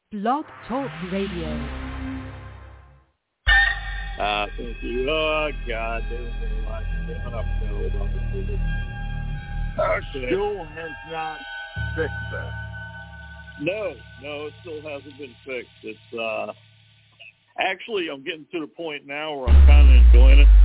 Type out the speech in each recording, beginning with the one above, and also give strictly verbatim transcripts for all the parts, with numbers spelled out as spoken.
Blog Talk Radio. Uh, thank you. Oh, God, there was a lot coming up there about this movie. Uh, still has not fixed that. No, no, it still hasn't been fixed. It's, uh, actually, I'm getting to the point now where I'm kind of enjoying it.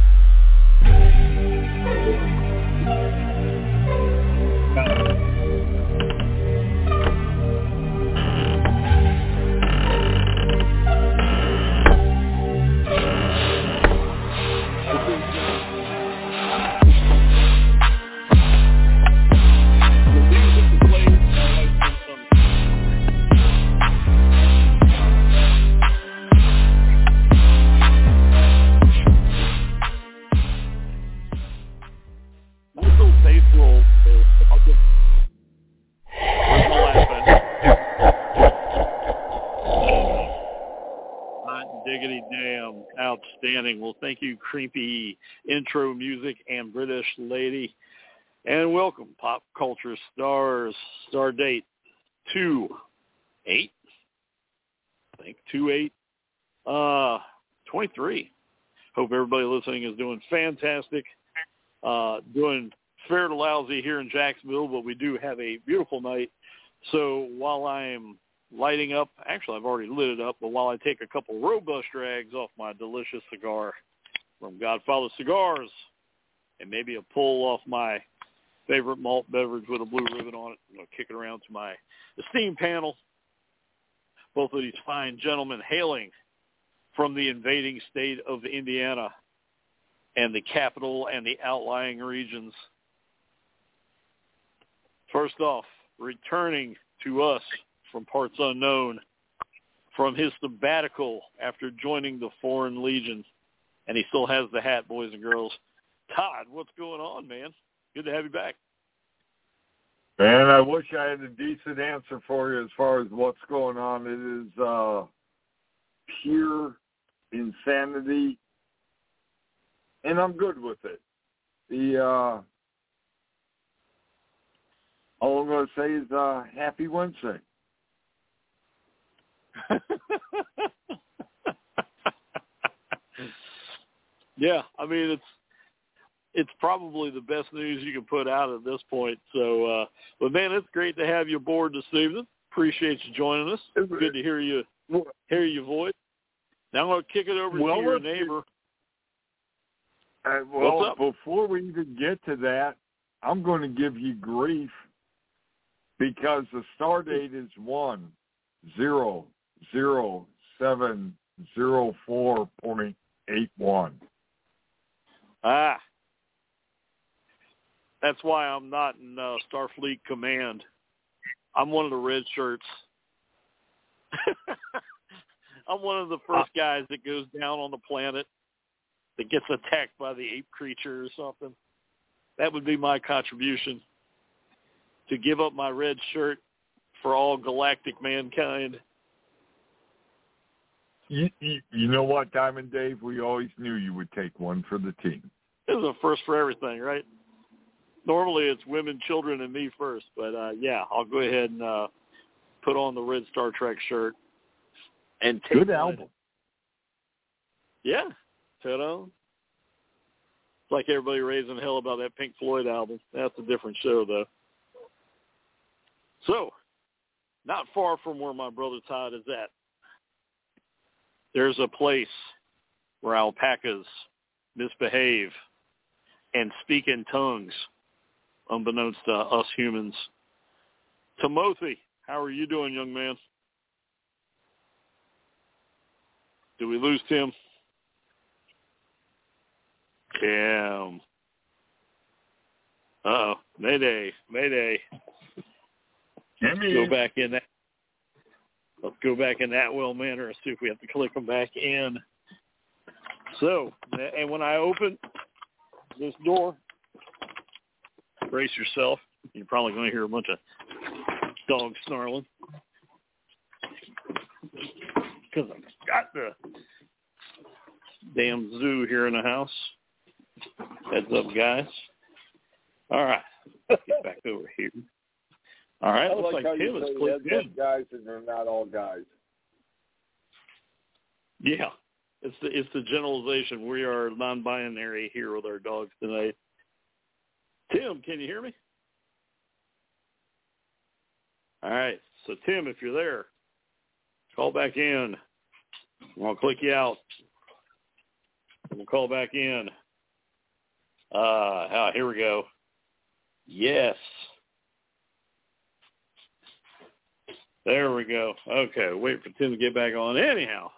Outstanding. Well, thank you, creepy intro music and British lady. And welcome, Pop Culture Stars. Star date two eight. I think two eight. Uh, twenty-three. Hope everybody listening is doing fantastic. Uh, doing fair to lousy here in Jacksonville, but we do have a beautiful night. So while I'm lighting up, actually I've already lit it up, but while I take a couple robust drags off my delicious cigar from Godfather Cigars and maybe a pull off my favorite malt beverage with a blue ribbon on it, I'm going to kick it around to my esteemed panel. Both of these fine gentlemen hailing from the invading state of Indiana and the capital and the outlying regions. First off, returning to us from parts unknown, from his sabbatical after joining the Foreign Legion, and he still has the hat, boys and girls. Todd, what's going on, man? Good to have you back. Man, I wish I had a decent answer for you as far as what's going on. It is uh, pure insanity, and I'm good with it. The uh, all I'm going to say is uh, happy Wednesday. Yeah, I mean it's it's probably the best news you can put out at this point. So, uh, but man, it's great to have you aboard this evening. Appreciate you joining us. It's good to hear you hear your voice. Now I'm going to kick it over well, to your neighbor. Uh, well, before we even get to that, I'm going to give you grief because the star date is one zero zero seven zero four point eight one. Ah, that's why I'm not in uh, Starfleet Command. I'm one of the red shirts. I'm one of the first guys that goes down on the planet that gets attacked by the ape creature or something. That would be my contribution, to give up my red shirt for all galactic mankind. You, you, you know what, Diamond Dave? We always knew you would take one for the team. This is a first for everything, right? Normally it's women, children, and me first. But, uh, yeah, I'll go ahead and uh, put on the red Star Trek shirt. and take Good one. album. Yeah, ta-da. It's like everybody raising hell about that Pink Floyd album. That's a different show, though. So, not far from where my brother Todd is at, there's a place where alpacas misbehave and speak in tongues, unbeknownst to us humans. Timothy, how are you doing, young man? Did we lose Tim? Tim. Uh-oh. Mayday. Mayday. Let's go back in that. Let's go back in that well manner and see if we have to click them back in. So, and when I open this door, brace yourself. You're probably going to hear a bunch of dogs snarling. Because I've got the damn zoo here in the house. Heads up, guys. All right. Let's get back over here. All right. I Looks like, like how Tim you is say clicked in. guys, and they're not all guys. Yeah, it's the it's the generalization. We are non-binary here with our dogs tonight. Tim, can you hear me? All right. So, Tim, if you're there, call back in. I'll click you out. We'll call back in. Uh, ah, here we go. Yes. There we go. Okay, wait for Tim to get back on. Anyhow,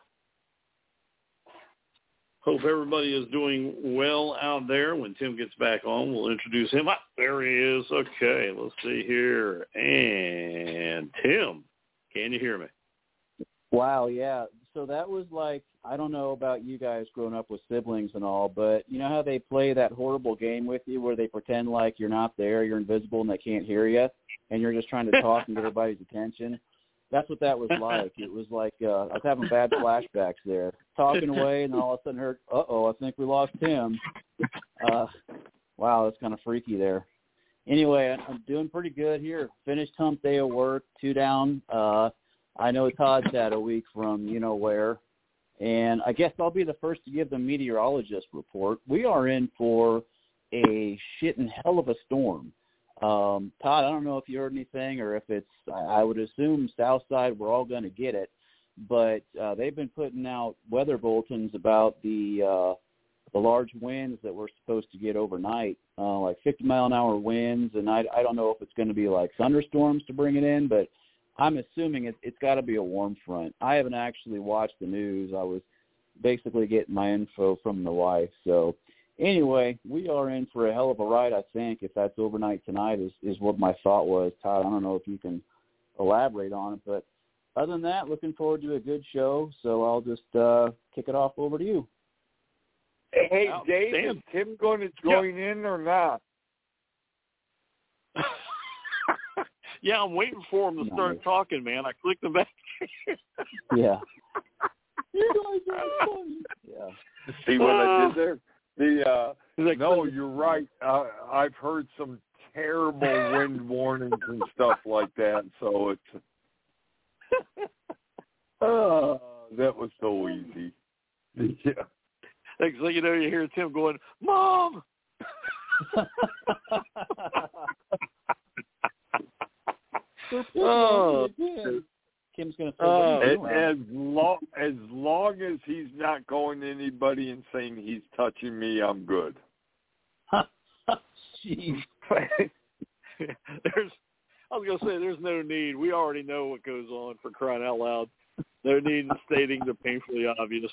hope everybody is doing well out there. When Tim gets back on, we'll introduce him. Ah, there he is. Okay, let's see here. And Tim, can you hear me? Wow, yeah. So that was like, I don't know about you guys growing up with siblings and all, but you know how they play that horrible game with you where they pretend like you're not there, you're invisible, and they can't hear you, and you're just trying to talk and get everybody's attention? That's what that was like. It was like uh, I was having bad flashbacks there, talking away, and all of a sudden heard, uh-oh, I think we lost Tim. Uh, wow, that's kind of freaky there. Anyway, I'm doing pretty good here. Finished hump day of work, two down. Uh, I know Todd's had a week from you-know-where, and I guess I'll be the first to give the meteorologist report. We are in for a shitting hell of a storm. Um, Todd, I don't know if you heard anything or if it's, I would assume south side we're all going to get it, but uh, they've been putting out weather bulletins about the uh, the large winds that we're supposed to get overnight, uh, like fifty mile an hour winds, and I, I don't know if it's going to be like thunderstorms to bring it in, but I'm assuming it, it's got to be a warm front. I haven't actually watched the news. I was basically getting my info from the wife. So anyway, we are in for a hell of a ride, I think, if that's overnight tonight is, is what my thought was. Todd, I don't know if you can elaborate on it, but other than that, looking forward to a good show. So I'll just uh, kick it off over to you. Hey, Wow, Dave, Sam. is Tim going to join yeah. in or not? Yeah, I'm waiting for him to start nice. talking, man. I clicked him back. Yeah. You guys are funny. Yeah. See what I did there? The uh, like, no, you're right. Uh, I've heard some terrible wind warnings and stuff like that, so it's uh, that was so easy. Yeah. Next thing you know, you hear Tim going, "Mom." Oh, Kim's gonna say, uh, as long as long as he's not going to anybody and saying he's touching me, I'm good. Jeez. There's, I was gonna say, there's no need. We already know what goes on, for crying out loud. No need in stating the painfully obvious.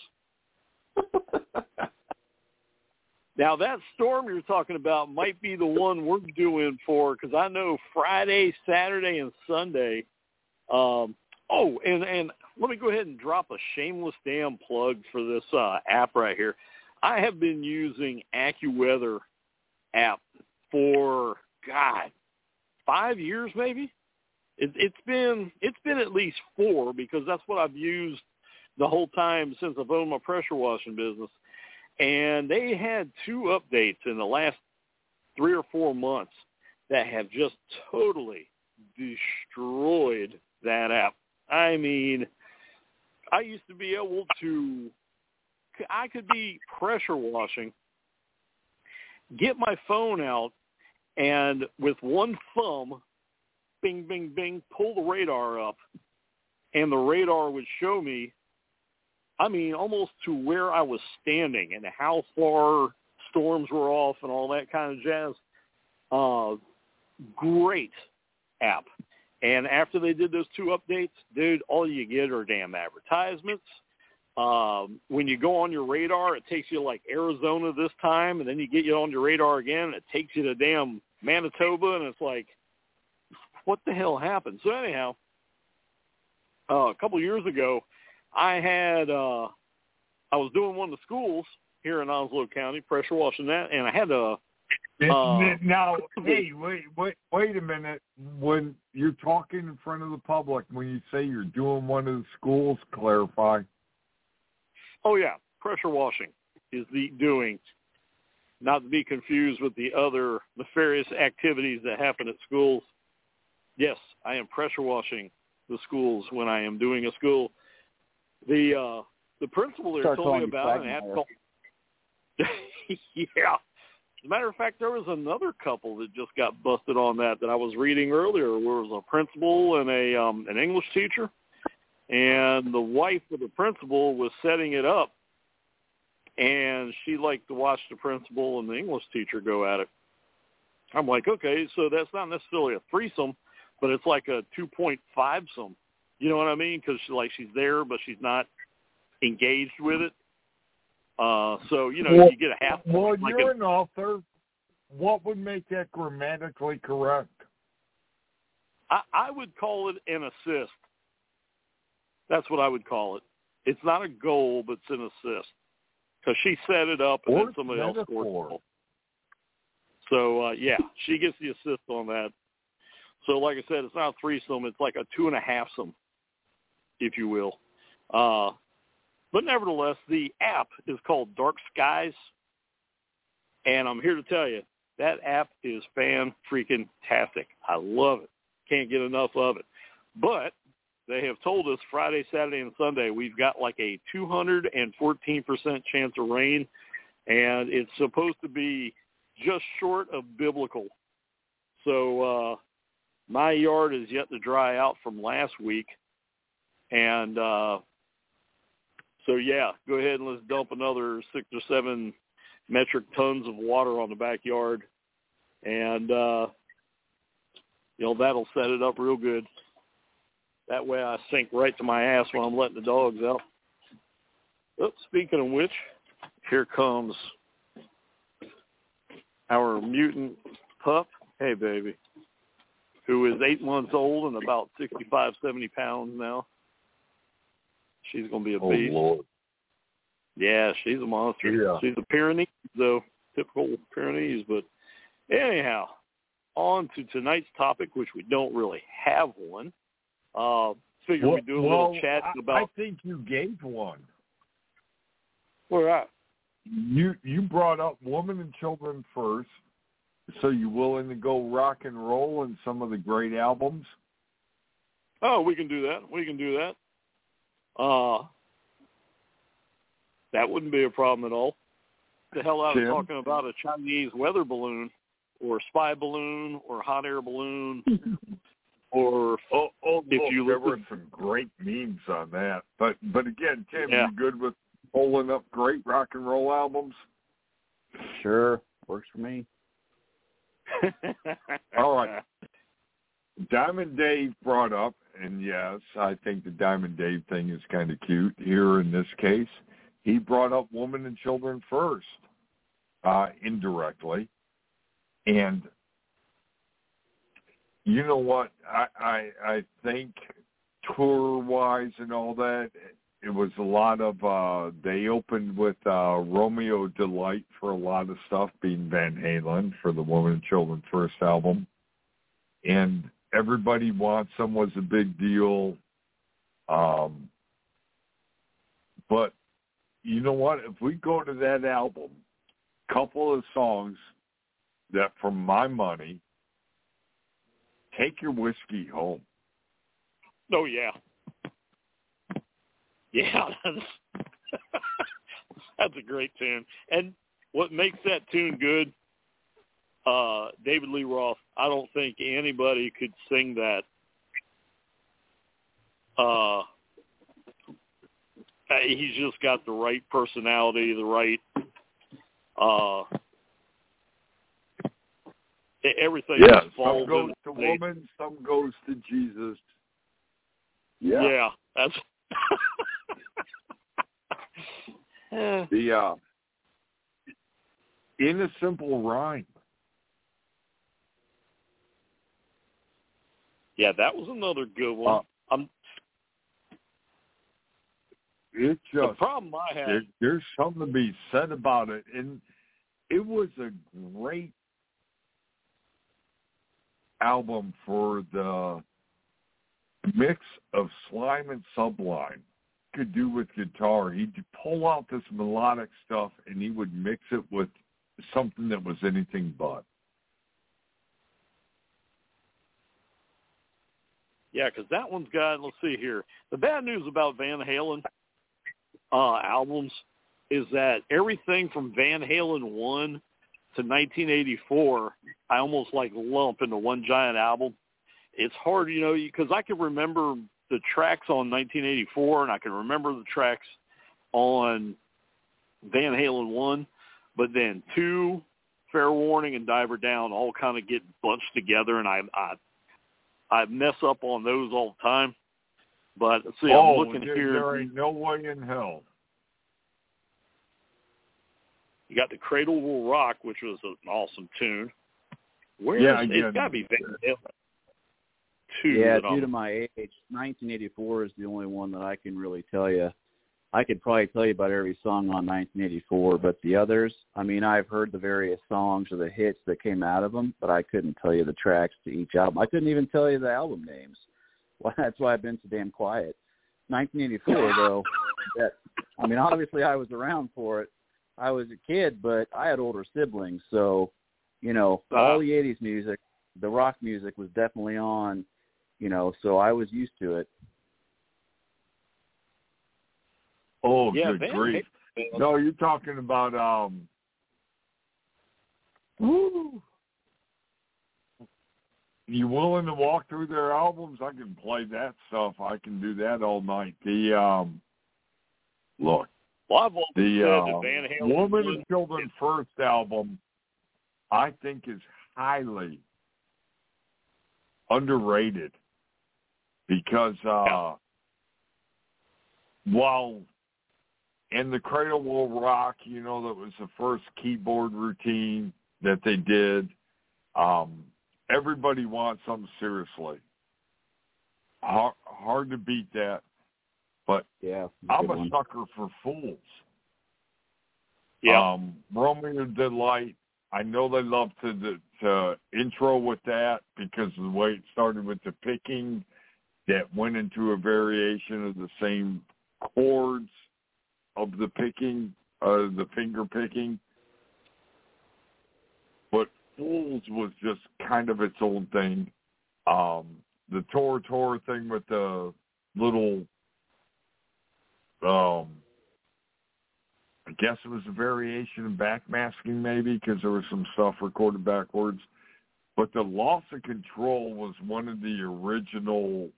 Now, that storm you're talking about might be the one we're doing for, because I know Friday, Saturday, and Sunday. Um, oh, and, and let me go ahead and drop a shameless damn plug for this uh, app right here. I have been using AccuWeather app for, God, five years maybe? It, it's been it's been at least four, because that's what I've used the whole time since I've owned my pressure washing business. And they had two updates in the last three or four months that have just totally destroyed that app. I mean, I used to be able to, I could be pressure washing, get my phone out, and with one thumb, bing, bing, bing, pull the radar up, and the radar would show me, I mean, almost to where I was standing and how far storms were off and all that kind of jazz. Uh, great app. And after they did those two updates, dude, all you get are damn advertisements. Um, when you go on your radar, it takes you like Arizona this time, and then you get you on your radar again, and it takes you to damn Manitoba, and it's like, what the hell happened? So anyhow, uh, a couple years ago, I had, uh, I was doing one of the schools here in Onslow County, pressure washing that, and I had to. Uh, now, hey, wait, wait, wait a minute. When you're talking in front of the public, when you say you're doing one of the schools, clarify. Oh yeah, pressure washing is the doing, not to be confused with the other nefarious activities that happen at schools. Yes, I am pressure washing the schools when I am doing a school. The uh, the principal there Start told me calling about it, and you I had to Quagmire. call. Yeah. As a matter of fact, there was another couple that just got busted on that that I was reading earlier, where it was a principal and a um, an English teacher, and the wife of the principal was setting it up, and she liked to watch the principal and the English teacher go at it. I'm like, okay, so that's not necessarily a threesome, but it's like a two point five some. You know what I mean? Because she, like she's there, but she's not engaged with it. Uh, so, you know, well, you get a half. Well, like you're a, an author. What would make that grammatically correct? I, I would call it an assist. That's what I would call it. It's not a goal, but it's an assist. Because she set it up and Or then somebody else scored the goal. So, uh, yeah, she gets the assist on that. So, like I said, it's not a threesome. It's like a two and a half some, if you will. Uh But nevertheless, the app is called Dark Skies, and I'm here to tell you, that app is fan-freaking-tastic. I love it. Can't get enough of it. But they have told us Friday, Saturday, and Sunday we've got like a two hundred fourteen percent chance of rain, and it's supposed to be just short of biblical. So uh, my yard is yet to dry out from last week, and uh, so, yeah, go ahead and let's dump another six or seven metric tons of water on the backyard, and, uh, you know, that'll set it up real good. That way I sink right to my ass when I'm letting the dogs out. Oh, speaking of which, here comes our mutant pup. Hey, baby, who is eight months old and about sixty-five, seventy pounds now. She's going to be a Oh, beast. Lord. Yeah, she's a monster. Yeah. She's a Pyrenees, though, typical Pyrenees. But anyhow, on to tonight's topic, which we don't really have one. Uh, figure well, we do a well, little chat I, about. I think you gave one. Where at? You you brought up women and children first. So you willing to go rock and roll in some of the great albums? Oh, we can do that. We can do that. Uh, that wouldn't be a problem at all. The hell out of Tim? talking about a Chinese weather balloon or spy balloon or hot air balloon or Oh, oh if look, you there listen, were some great memes on that. But but again, Tim, Yeah. you good with pulling up great rock and roll albums? Sure, works for me. All right. Diamond Dave brought up, and yes, I think the Diamond Dave thing is kind of cute here in this case. He brought up women and children first, uh, indirectly. And you know what? I, I, I think tour-wise and all that, it was a lot of, uh, they opened with uh, Romeo Delight for a lot of stuff, being Van Halen for the Women and Children First album. And Everybody Wants Some was a big deal. Um, but you know what? If we go to that album, couple of songs that, for my money, Take Your Whiskey Home. Oh, yeah. Yeah, that's, that's a great tune. And what makes that tune good, uh, David Lee Roth, I don't think anybody could sing that. Uh, he's just got the right personality, the right, uh, everything. Yeah, just some falls goes into to place. woman, some goes to Jesus. Yeah. Yeah, that's the uh, In a Simple Rhyme. Yeah, that was another good one. Uh, I'm, it the just problem I had. there, there's something to be said about it, and it was a great album for the mix of Slime and Sublime. Could do with guitar. He'd pull out this melodic stuff and he would mix it with something that was anything but. Yeah, because that one's got, let's see here. The bad news about Van Halen uh, albums is that everything from Van Halen one to nineteen eighty-four, I almost like lump into one giant album. It's hard, you know, because I can remember the tracks on nineteen eighty-four and I can remember the tracks on Van Halen one, but then two, Fair Warning, and Diver Down all kind of get bunched together, and I I, I mess up on those all the time. But let's see, oh, I'm looking there, here. There ain't no way in hell. You got the Cradle Will Rock, which was an awesome tune. Where yeah, is, yeah, it's got to be Van Halen two. Yeah, due to my age, nineteen eighty-four is the only one that I can really tell you. I could probably tell you about every song on nineteen eighty-four, but the others, I mean, I've heard the various songs or the hits that came out of them, but I couldn't tell you the tracks to each album. I couldn't even tell you the album names. Well, that's why I've been so damn quiet. nineteen eighty-four, though, that, I mean, obviously I was around for it. I was a kid, but I had older siblings, so, you know, all the eighties music, the rock music was definitely on, you know, so I was used to it. Oh, yeah, good Van grief. Halen. No, you're talking about, um, woo. You willing to walk through their albums? I can play that stuff. I can do that all night. The, um, look, well, I've always the said uh, that Van Halen Woman was, and Children First album, I think, is highly underrated because uh, yeah. while in the Cradle Will Rock, you know, that was the first keyboard routine that they did. Um, everybody wants something seriously. Hard, hard to beat that, but yeah, I'm a one. sucker for Fools. Yeah. Um, Romeo Delight, I know they love to, to, to intro with that because of the way it started with the picking that went into a variation of the same chords of the picking, uh, the finger picking. But Fools was just kind of its own thing. Um, the Tor Tor thing with the little, um, I guess it was a variation of backmasking maybe because there was some stuff recorded backwards. But the Loss of Control was one of the original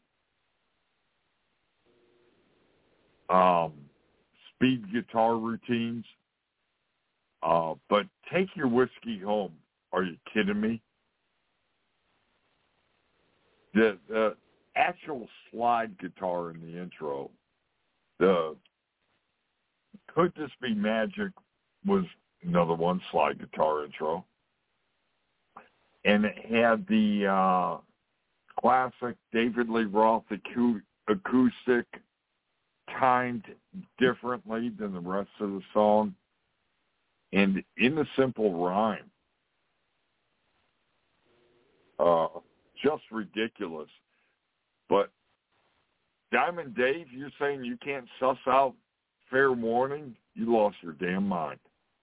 um, speed guitar routines. Uh, but Take Your Whiskey Home. Are you kidding me? The, the actual slide guitar in the intro, the Could This Be Magic was another one slide guitar intro. And it had the uh, classic David Lee Roth acu- acoustic timed differently than the rest of the song. And in the simple rhyme, uh, just ridiculous. But Diamond Dave, you're saying you can't suss out Fair Warning? You lost your damn mind.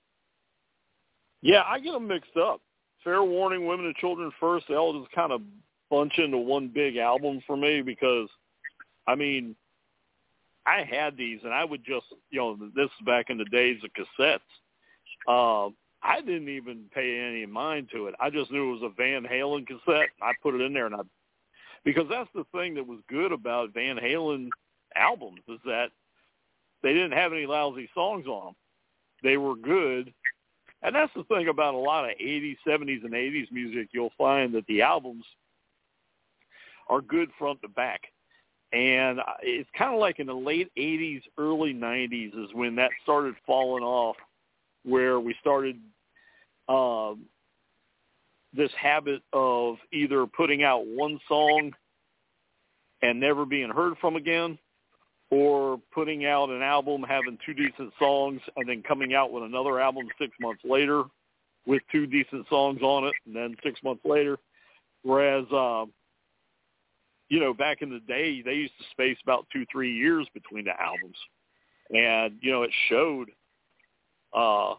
Yeah, I get them mixed up. Fair Warning, Women and Children First, they all just kind of bunch into one big album for me because, I mean, I had these, and I would just, you know, this is back in the days of cassettes. Uh, I didn't even pay any mind to it. I just knew it was a Van Halen cassette. I put it in there, and I, because that's the thing that was good about Van Halen albums is that they didn't have any lousy songs on them. They were good. And that's the thing about a lot of eighties, seventies, and eighties music. You'll find that the albums are good front to back. And it's kind of like in the late eighties, early nineties is when that started falling off, where we started um, this habit of either putting out one song and never being heard from again, or putting out an album, having two decent songs, and then coming out with another album six months later with two decent songs on it, and then six months later. Whereas, um, you know, back in the day, they used to space about two, three years between the albums. And, you know, it showed uh,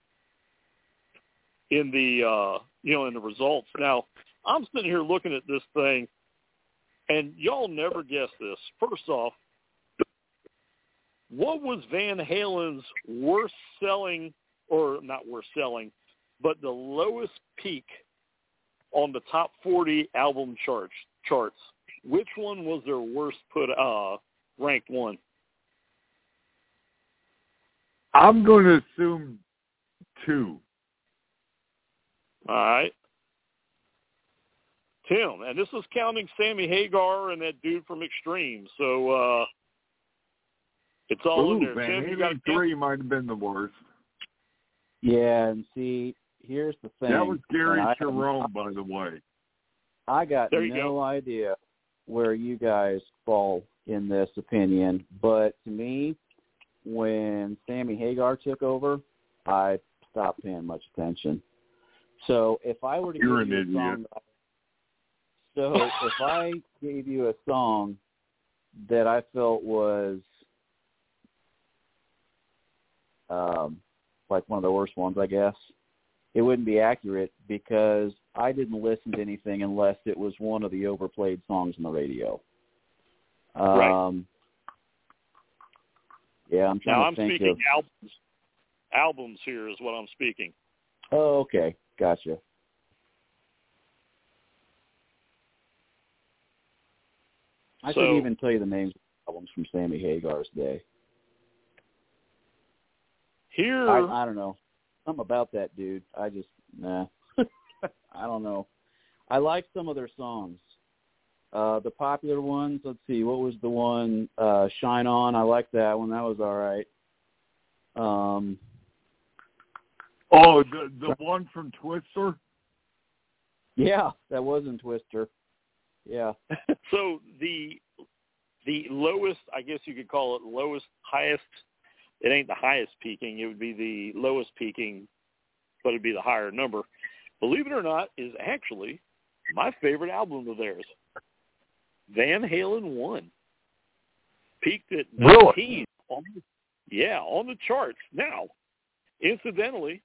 in the, uh, you know, in the results. Now, I'm sitting here looking at this thing, and y'all never guess this. First off, what was Van Halen's worst selling, or not worst selling, but the lowest peak on the top forty album charts? Charts. Which one was their worst put uh, ranked one? I'm going to assume two. All right. Tim, and this is counting Sammy Hagar and that dude from Extreme, so uh, it's all Ooh, in there. Van Tim, you got Halen three might have been the worst. Yeah, and see, here's the thing. That was Gary I, Cherone, by the way. I got There you no go. idea where you guys fall in this opinion, but to me, when Sammy Hagar took over, I stopped paying much attention. So if I were to You're give you an a song, idiot. so if I gave you a song that I felt was um, like one of the worst ones, I guess, it wouldn't be accurate because I didn't listen to anything unless it was one of the overplayed songs on the radio. Um, Right. Yeah, I'm trying Now to I'm think speaking of albums. Albums here is what I'm speaking. Oh, okay. Gotcha. I So- couldn't even tell you the names of albums from Sammy Hagar's day. Here, I, I don't know. Something about that dude. I just, nah. I don't know. I like some of their songs. Uh, the popular ones, let's see, what was the one, uh, Shine On? I like that one. That was all right. Um, Oh, the the one from Twister? yeah, that was in Twister. Yeah. so the the lowest, I guess you could call it lowest, highest. It ain't the highest peaking. It would be the lowest peaking, but it'd be the higher number. Believe it or not, is actually my favorite album of theirs. Van Halen one. Peaked at nineteen. On, yeah, on the charts. Now, incidentally,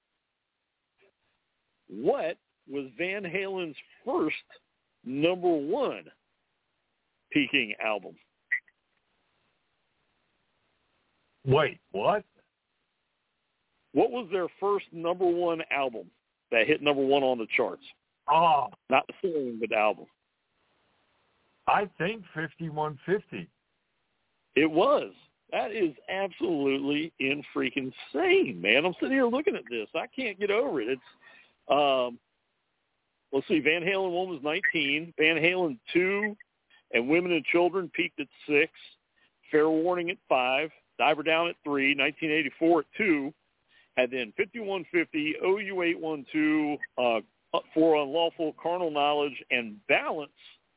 what was Van Halen's first number one peaking album? Wait, what? What was their first number one album that hit number one on the charts? Oh, Not the song, but the album. I think fifty-one fifty. It was. That is absolutely in freaking insane, man. I'm sitting here looking at this. I can't get over it. It's, um, let's see, Van Halen one was nineteen. Van Halen two and Women and Children peaked at six. Fair Warning at five. Diver Down at three. nineteen eighty-four at two. And then fifty-one fifty, O U eight one two, uh, For Unlawful Carnal Knowledge, and Balance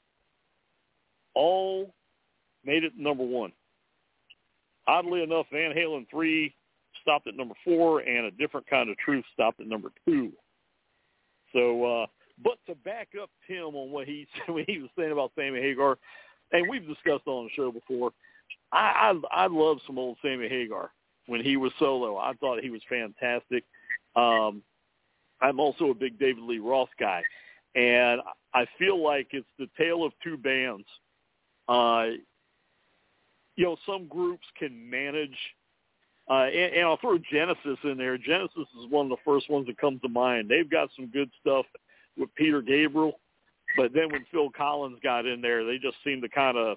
all made it number one. Oddly enough, Van Halen three stopped at number four, and A Different Kind of Truth stopped at number two. So, uh, but to back up Tim on what he what he was saying about Sammy Hagar, and we've discussed on the show before, I I, I love some old Sammy Hagar when he was solo. I thought he was fantastic. Um, I'm also a big David Lee Roth guy, and I feel like it's the tale of two bands. Uh, you know, some groups can manage, uh, and, and I'll throw Genesis in there. Genesis is one of the first ones that comes to mind. They've got some good stuff with Peter Gabriel, but then when Phil Collins got in there, they just seemed to kind of,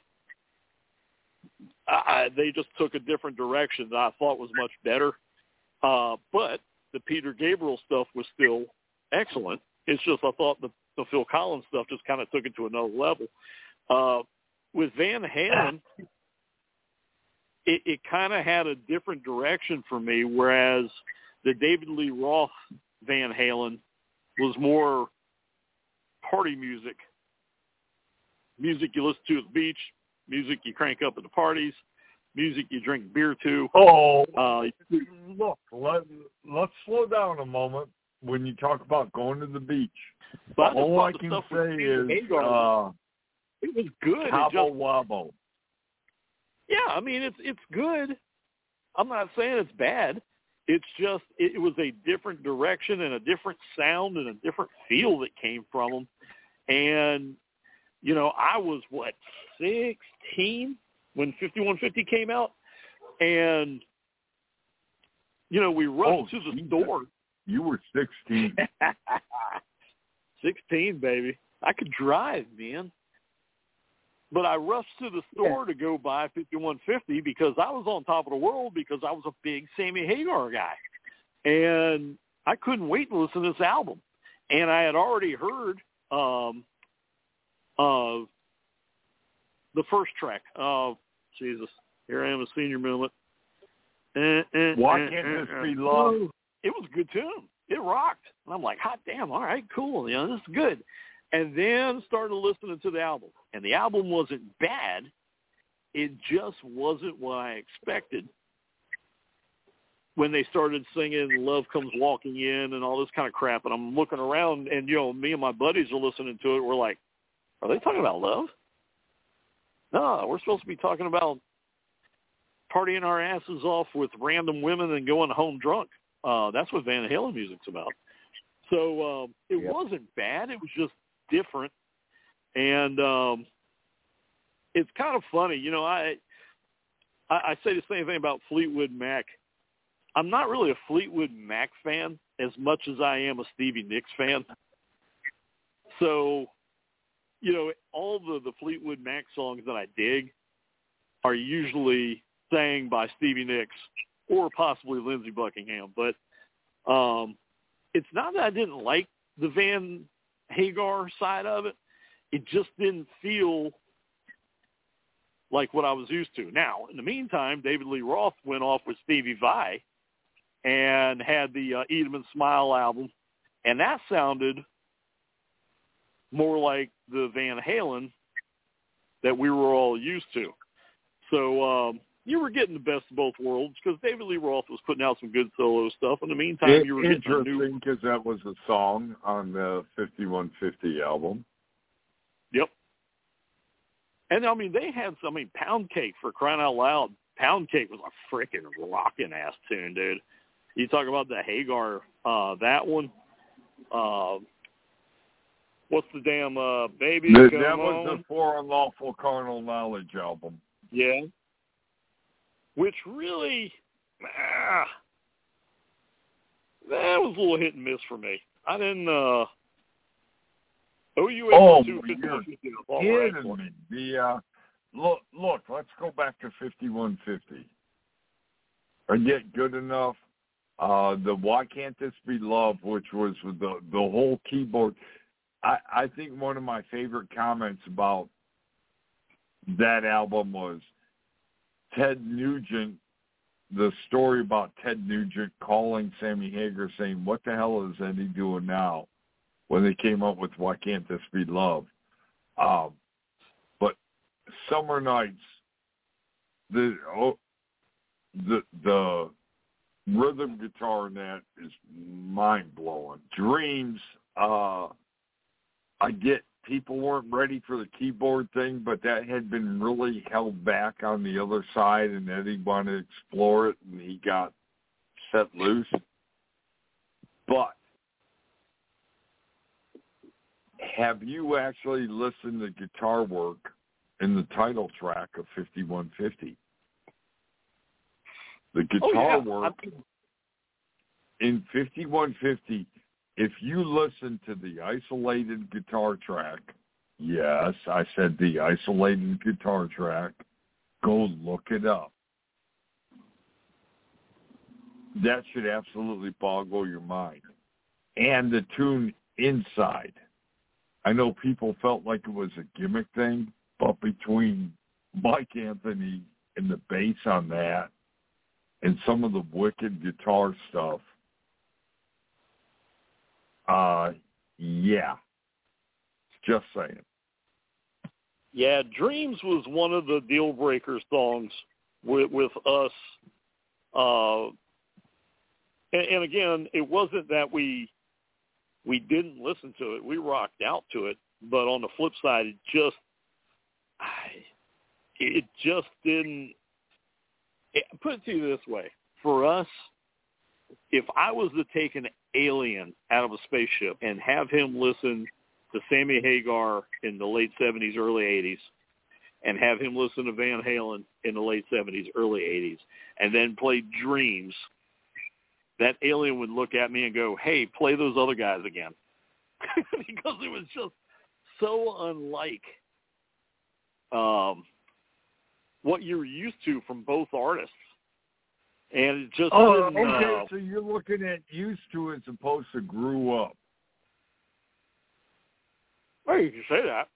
I, they just took a different direction that I thought was much better. Uh, but the Peter Gabriel stuff was still excellent. It's just I thought the, the Phil Collins stuff just kind of took it to another level. Uh, with Van Halen, it, it kind of had a different direction for me, whereas the David Lee Roth Van Halen was more party music, music you listen to at the beach, music you crank up at the parties, music you drink beer to. Oh, uh, look, let, let's slow down a moment when you talk about going to the beach. But All I can say is uh, it was good. Cabo It just, Wabo. yeah, I mean, it's it's good. I'm not saying it's bad. It's just it, it was a different direction and a different sound and a different feel that came from them. And, you know, I was, what, sixteen when fifty-one fifty came out? And, you know, we rushed oh, to the geez, store. You were sixteen. sixteen, baby. I could drive, man. But I rushed to the store yeah. to go buy fifty-one fifty because I was on top of the world because I was a big Sammy Hagar guy. And I couldn't wait to listen to this album. And I had already heard um, uh, the first track. Oh, Jesus. Here I am, a senior moment. Uh, uh, Why uh, can't uh, this uh, be love? It was a good tune. It rocked. And I'm like, hot damn, all right, cool. You know, this is good. And then started listening to the album. And the album wasn't bad. It just wasn't what I expected. When they started singing Love Comes Walking In and all this kind of crap, and I'm looking around, and, you know, me and my buddies are listening to it. We're like, are they talking about love? No, we're supposed to be talking about partying our asses off with random women and going home drunk. Uh, that's what Van Halen music's about. So um, it yep. wasn't bad. It was just different. And um, it's kind of funny. You know, I, I I say the same thing about Fleetwood Mac. I'm not really a Fleetwood Mac fan as much as I am a Stevie Nicks fan. So, you know, all the, the Fleetwood Mac songs that I dig are usually sang by Stevie Nicks or possibly Lindsey Buckingham. But um, it's not that I didn't like the Van Hagar side of it. It just didn't feel like what I was used to. Now, in the meantime, David Lee Roth went off with Stevie Vai and had the uh, Eat 'Em and Smile album, and that sounded more like the Van Halen that we were all used to. So um, you were getting the best of both worlds because David Lee Roth was putting out some good solo stuff. In the meantime, it, you were getting a new... Interesting because that was a song on the fifty-one fifty album. Yep. And, I mean, they had some, I mean, Pound Cake, for crying out loud. Pound Cake was a freaking rockin'-ass tune, dude. You talk about the Hagar, uh, that one. Uh, what's the damn uh, Baby? The, Come that was on. the For Unlawful Carnal Knowledge album. Yeah. Which really, ah, that was a little hit and miss for me. I didn't, uh, O U Oh, two fifty-one fifty. Right. The, uh, look, look, let's go back to fifty-one fifty. Or Get Good Enough. Uh, the Why Can't This Be Love, which was the the whole keyboard. I, I think one of my favorite comments about that album was Ted Nugent, the story about Ted Nugent calling Sammy Hagar saying, what the hell is Eddie doing now, when they came up with Why Can't This Be Love. Um, but Summer Nights, the oh, the the rhythm guitar in that is mind-blowing. Dreams, uh, I get people weren't ready for the keyboard thing, but that had been really held back on the other side, and Eddie wanted to explore it, and he got set loose. But have you actually listened to guitar work in the title track of fifty-one fifty? The guitar oh, yeah. work in fifty-one fifty, if you listen to the isolated guitar track, yes, I said the isolated guitar track, go look it up. That should absolutely boggle your mind. And the tune Inside. I know people felt like it was a gimmick thing, but between Mike Anthony and the bass on that and some of the wicked guitar stuff, uh, yeah, just saying. Yeah, Dreams was one of the deal breaker songs with, with us. Uh, and, and again, it wasn't that we we didn't listen to it; we rocked out to it. But on the flip side, it just it just didn't. It, put it to you this way: for us, if I was to take an alien out of a spaceship and have him listen to Sammy Hagar in the late seventies, early eighties, and have him listen to Van Halen in the late seventies, early eighties, and then play Dreams, that alien would look at me and go, hey, play those other guys again. Because it was just so unlike um, what you're used to from both artists. And it just oh, didn't, okay, uh, so you're looking at used to as opposed to grew up. Well, you can say that.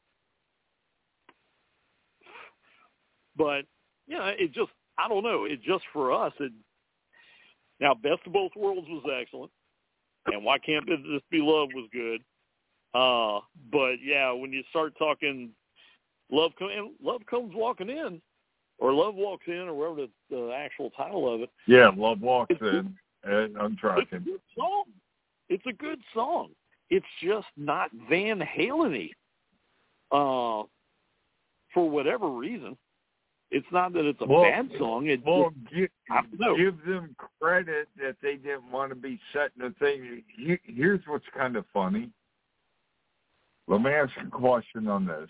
But, you know, it just, I don't know, it just for us, it, now Best of Both Worlds was excellent, and Why Can't This Be Love was good. Uh, but, yeah, when you start talking Love, Com- and Love Comes Walking In, or Love Walks In, or whatever the, the actual title of it. Yeah, Love Walks it's, In, and I'm tracking. It's a good song. It's a good song. It's just not Van Halen-y, uh, for whatever reason. It's not that it's a well, bad song. It well, just, give, give them credit that they didn't want to be setting a thing. Here's what's kind of funny. Let me ask you a question on this.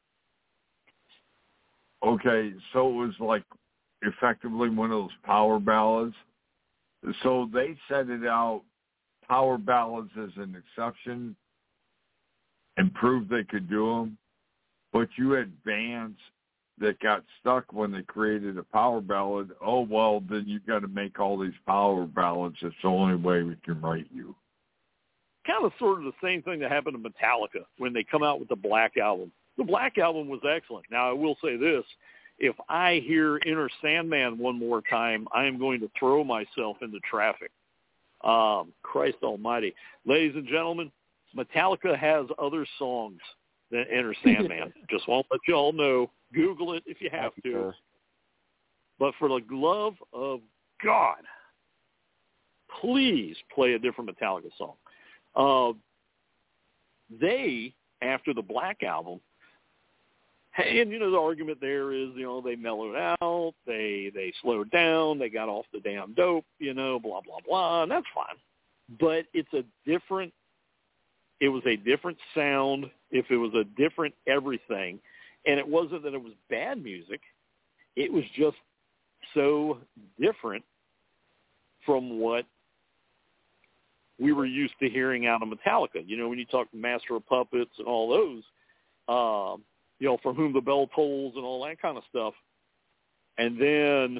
Okay, so it was like effectively one of those power ballads. So they set it out, power ballads as an exception, and proved they could do them. But you had bands that got stuck when they created a power ballad. Oh, well, then you've got to make all these power ballads. It's the only way we can write you. Kind of sort of the same thing that happened to Metallica when they come out with the Black Album. The Black Album was excellent. Now, I will say this. If I hear Enter Sandman one more time, I am going to throw myself into traffic. Um, Christ almighty. Ladies and gentlemen, Metallica has other songs than Enter Sandman. Just want to let you all know. Google it if you have to. Sure. But for the love of God, please play a different Metallica song. Uh, they, after the Black Album, and, you know, the argument there is, you know, they mellowed out, they they slowed down, they got off the damn dope, you know, blah, blah, blah, and that's fine. But it's a different, it was a different sound, if it was a different everything, and it wasn't that it was bad music, it was just so different from what we were used to hearing out of Metallica. You know, when you talk Master of Puppets and all those, um, you know, From Whom the Bell Tolls and all that kind of stuff. And then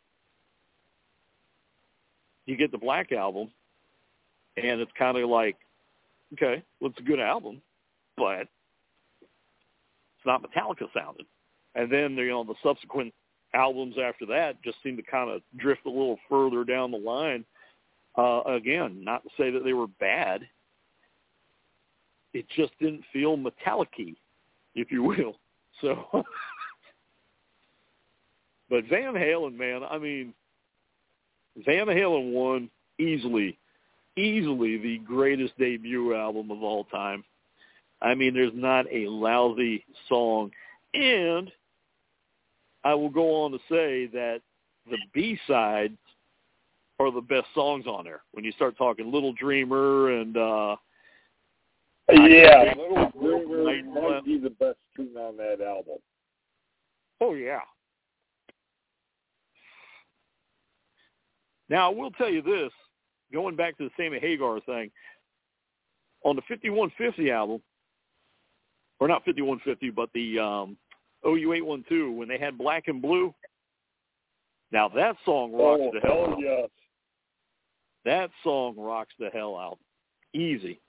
you get the Black Album, and it's kind of like, okay, well, it's a good album, but it's not Metallica sounding. And then, you know, the subsequent albums after that just seem to kind of drift a little further down the line. Uh, again, not to say that they were bad. It just didn't feel Metallic-y, if you will. So, but Van Halen, man, I mean, Van Halen one, easily, easily the greatest debut album of all time. I mean, there's not a lousy song. And I will go on to say that the B-sides are the best songs on there. When you start talking Little Dreamer and uh yeah, Little Dreamer might be the best tune on that album. Oh yeah. Now I will tell you this, going back to the Sammy Hagar thing, on the fifty-one fifty album, or not fifty-one fifty, but the um, O U eight one two, when they had Black and Blue, now that song rocks oh, the hell hell out. Yes. That song rocks the hell out. Easy.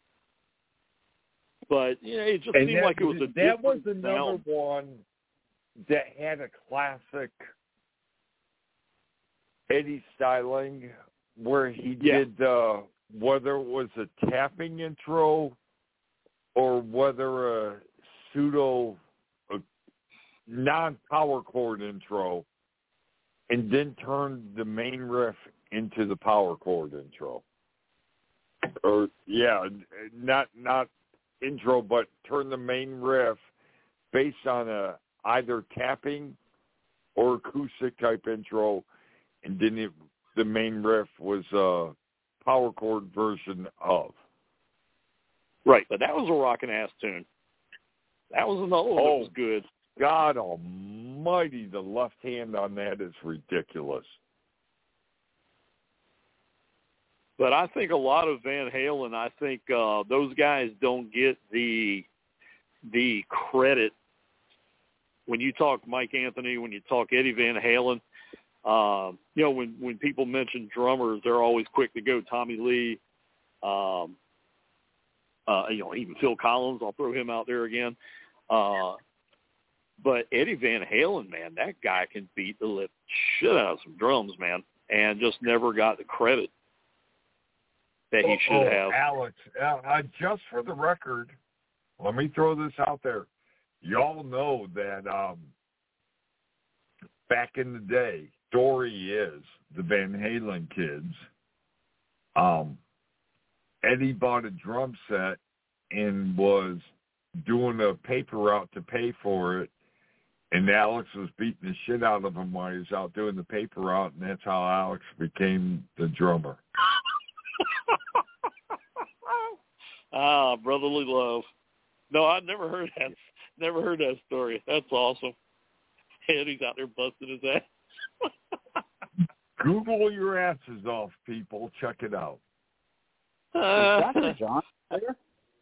But, you know, it just and seemed that, like it was a That was different another sound. one that had a classic Eddie styling where he Yeah. did, uh, whether it was a tapping intro or whether a pseudo, a non-power chord intro, and then turned the main riff into the power chord intro. Or, yeah, not not intro, but turn the main riff based on a either tapping or acoustic type intro, and then it, the main riff was a power chord version of. Right, but that was a rockin' ass tune. That was another one oh, that was good. God almighty, the left hand on that is ridiculous. But I think a lot of Van Halen, I think uh, those guys don't get the the credit. When you talk Mike Anthony, when you talk Eddie Van Halen, uh, you know, when, when people mention drummers, they're always quick to go Tommy Lee, um, uh, you know, even Phil Collins. I'll throw him out there again. Uh, but Eddie Van Halen, man, that guy can beat the lip shit out of some drums, man, and just never got the credit that he should oh, have. Alex, uh, just for the record, let me throw this out there. Y'all know that um, back in the day, Dory is the Van Halen kids. Um, Eddie bought a drum set and was doing a paper route to pay for it, and Alex was beating the shit out of him while he was out doing the paper route, and that's how Alex became the drummer. Ah, brotherly love. No, I'd never heard that. Never heard that story. That's awesome. Eddie's out there busting his ass. Google your asses off, people. Check it out. Uh, Is Doctor John there?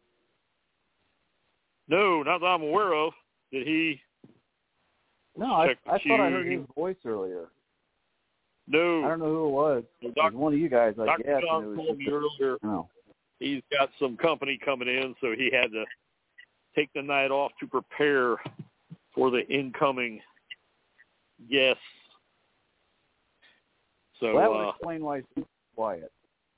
No, not that I'm aware of. Did he? No, I, check the I thought I heard queue? his voice earlier. No. I don't know who it was. It was one of you guys, I Doctor guess. John and it was told me just, earlier no. he's got some company coming in, so he had to take the night off to prepare for the incoming guests. So Well, that would uh, explain why he's quiet.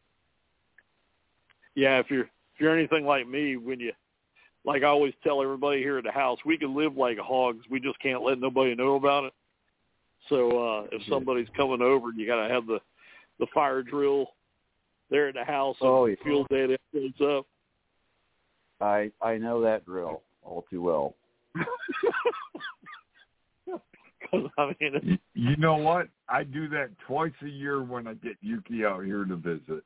yeah, if you're if you're anything like me, when you like I always tell everybody here at the house, we can live like hogs. We just can't let nobody know about it. So uh, if somebody's coming over, you got to have the, the fire drill there at the house and Oh, yeah. fuel that everything's up. I I know that drill all too well. I mean, you, you know what? I do that twice a year when I get Yuki out here to visit.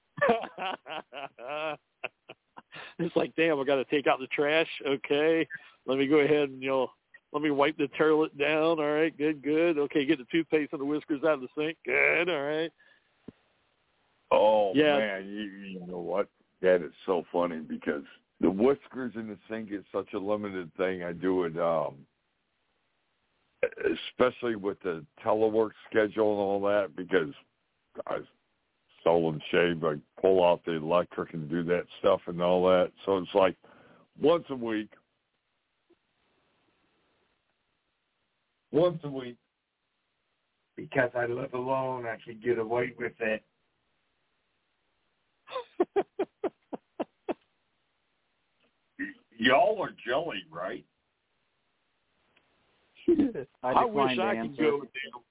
It's like, damn, I got to take out the trash. Okay, let me go ahead and, you know, let me wipe the toilet down. All right, good, good. Okay, get the toothpaste and the whiskers out of the sink. Good, all right. Oh, yeah. man, you, you know what? That is so funny because the whiskers in the sink is such a limited thing. I do it, um, especially with the telework schedule and all that, because I solo and shave, I pull off the electric and do that stuff and all that. So it's like once a week. Once a week. Because I live alone, I can get away with it. Y'all are jelly, right? I, I wish I could could go down.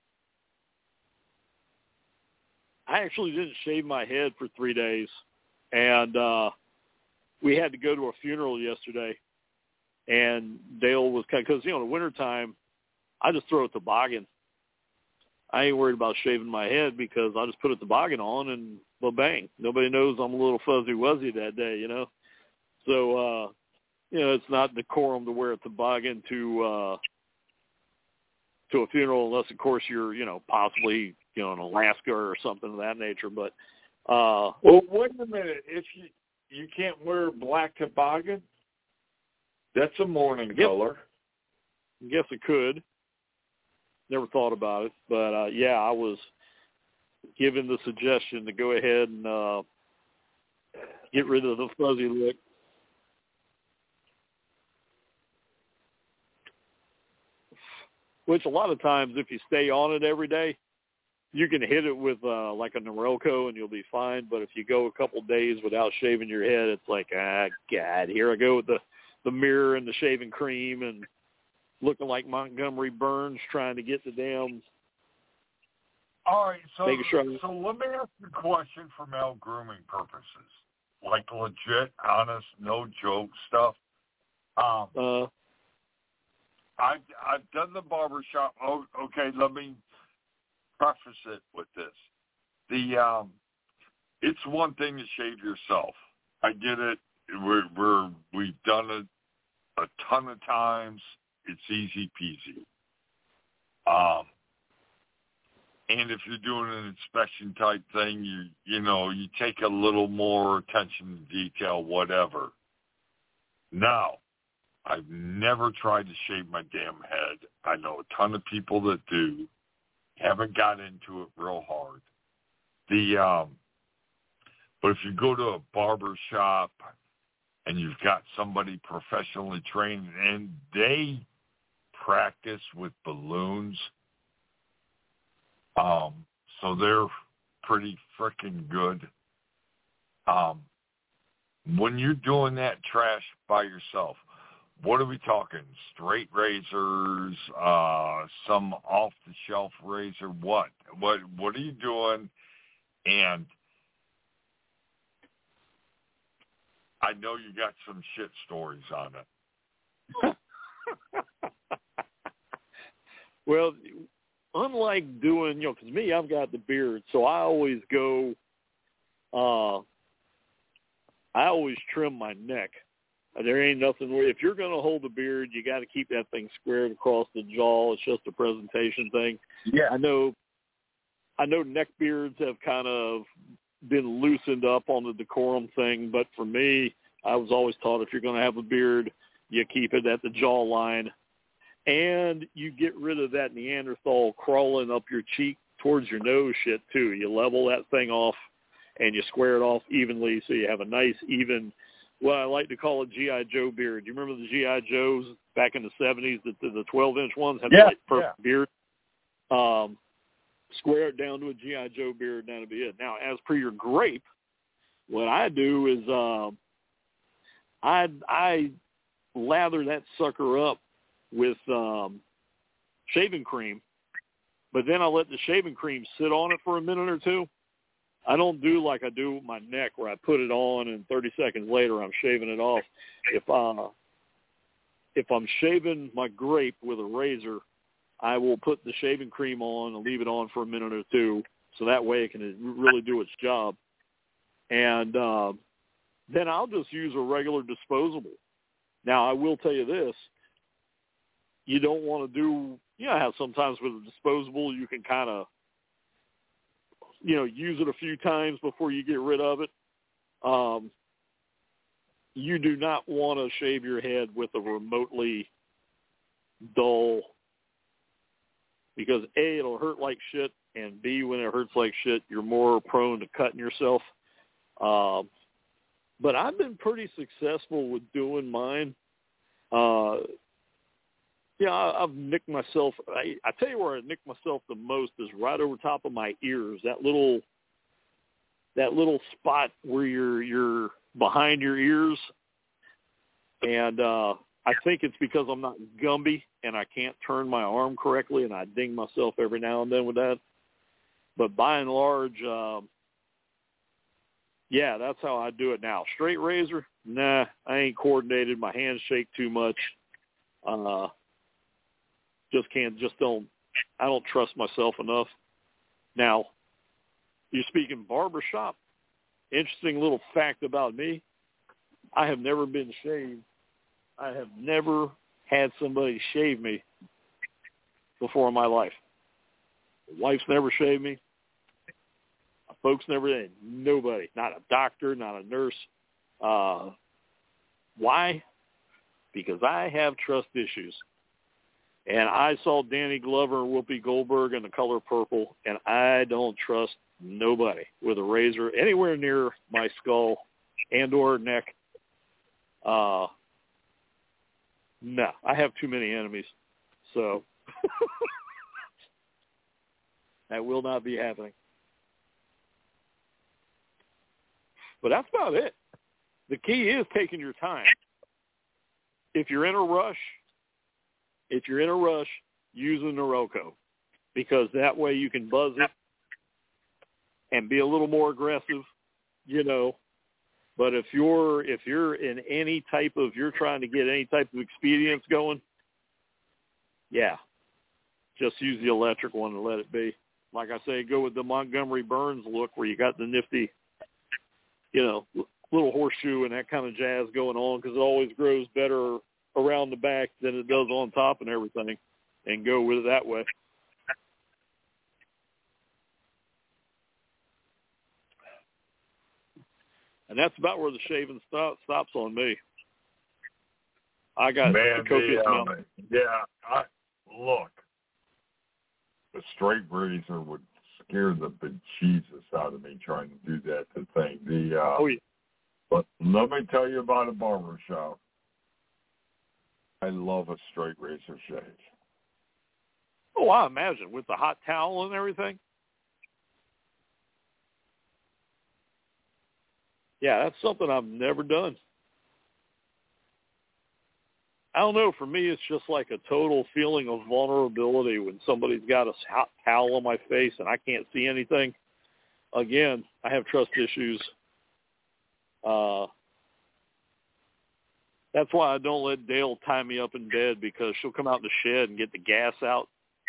I actually didn't shave my head for three days, and uh, we had to go to a funeral yesterday. And Dale was kind of, because, you know, in the wintertime, I just throw a toboggan. I ain't worried about shaving my head because I just put a toboggan on and well, bang. Nobody knows I'm a little fuzzy-wuzzy that day, you know. So, uh, you know, it's not decorum to wear a toboggan to uh, to a funeral unless, of course, you're, you know, possibly, you know, in Alaska or something of that nature. But uh, well, wait a minute. If you you can't wear a black toboggan, that's a mourning yep. color. I guess it could. Never thought about it, but uh, yeah, I was given the suggestion to go ahead and uh, get rid of the fuzzy look. Which a lot of times, if you stay on it every day, you can hit it with uh, like a Norelco and you'll be fine. But if you go a couple days without shaving your head, it's like, ah, God, here I go with the, the mirror and the shaving cream and looking like Montgomery Burns trying to get the damn. All right, so sure. so let me ask you a question for male grooming purposes, like legit, honest, no joke stuff. Um, uh, I've I've done the barbershop. Oh, okay, let me preface it with this: the um, it's one thing to shave yourself. I get it. We're, we're we've done it a ton of times. it's easy peasy. Um, and if you're doing an inspection type thing, you you know, you take a little more attention to detail, whatever. Now, I've never tried to shave my damn head. I know a ton of people that do. Haven't got into it real hard. The um, but if you go to a barber shop and you've got somebody professionally trained and they practice with balloons, um, so they're pretty freaking good. Um, when you're doing that trash by yourself, what are we talking? Straight razors, uh, some off-the-shelf razor? What? What? What are you doing? And I know you got some shit stories on it. Well, unlike doing, you know, because me, I've got the beard, so I always go, uh, I always trim my neck. There ain't nothing where, if you're going to hold the beard, you got to keep that thing squared across the jaw. It's just a presentation thing. Yeah. I know, I know neck beards have kind of been loosened up on the decorum thing, but for me, I was always taught if you're going to have a beard, you keep it at the jawline, and you get rid of that Neanderthal crawling up your cheek towards your nose shit too. You level that thing off, and you square it off evenly so you have a nice, even, what I like to call a G I. Joe beard. You remember the G I. Joes back in the seventies, the, the twelve-inch ones had yeah, like perfect yeah. beard? Um, square it down to a G I. Joe beard, and that'll be it. Now, as per your grape, what I do is uh, I I lather that sucker up with um, shaving cream, but then I let the shaving cream sit on it for a minute or two. I don't do like I do with my neck where I put it on and thirty seconds later I'm shaving it off. If uh, if I'm shaving my grape with a razor, I will put the shaving cream on and leave it on for a minute or two so that way it can really do its job. And uh, then I'll just use a regular disposable. Now, I will tell you this. You don't want to do, you know how sometimes with a disposable you can kind of, you know, use it a few times before you get rid of it. Um, you do not want to shave your head with a remotely dull, because A, it'll hurt like shit, and B, when it hurts like shit, you're more prone to cutting yourself. Um, but I've been pretty successful with doing mine. Uh, yeah, I, I've nicked myself. I, I tell you where I nicked myself the most is right over top of my ears. That little, that little spot where you're you're behind your ears, and uh, I think it's because I'm not Gumby and I can't turn my arm correctly, and I ding myself every now and then with that. But by and large, um, yeah, that's how I do it now. Straight razor, nah, I ain't coordinated. My hands shake too much. Uh, just can't, just don't, I don't trust myself enough. Now, you're speaking barbershop. Interesting little fact about me. I have never been shaved. I have never had somebody shave me before in my life. My wife's never shaved me. My folks never did. Nobody. Not a doctor, not a nurse. Uh, why? Because I have trust issues. And I saw Danny Glover and Whoopi Goldberg in The Color Purple, and I don't trust nobody with a razor anywhere near my skull and or neck. Uh, no, I have too many enemies. So that will not be happening. But that's about it. The key is taking your time. If you're in a rush, if you're in a rush, use a Norelco, because that way you can buzz it and be a little more aggressive, you know. But if you're if you're in any type of, you're trying to get any type of expedience going, yeah, just use the electric one and let it be. Like I say, go with the Montgomery Burns look where you got the nifty, you know, little horseshoe and that kind of jazz going on, because it always grows better around the back than it does on top and everything, and go with it that way. And that's about where the shaving stop, stops on me. I got Man, copious the, amount. um, yeah, I, look, the straight razor would scare the bejesus out of me trying to do that to thing. The, uh, oh, yeah. But let me tell you about a barber shop. I love a straight razor shave. Oh, I imagine, with the hot towel and everything. Yeah, that's something I've never done. I don't know. For me, it's just like a total feeling of vulnerability when somebody's got a hot towel on my face and I can't see anything. Again, I have trust issues. Uh, that's why I don't let Dale tie me up in bed, because she'll come out in the shed and get the gas out.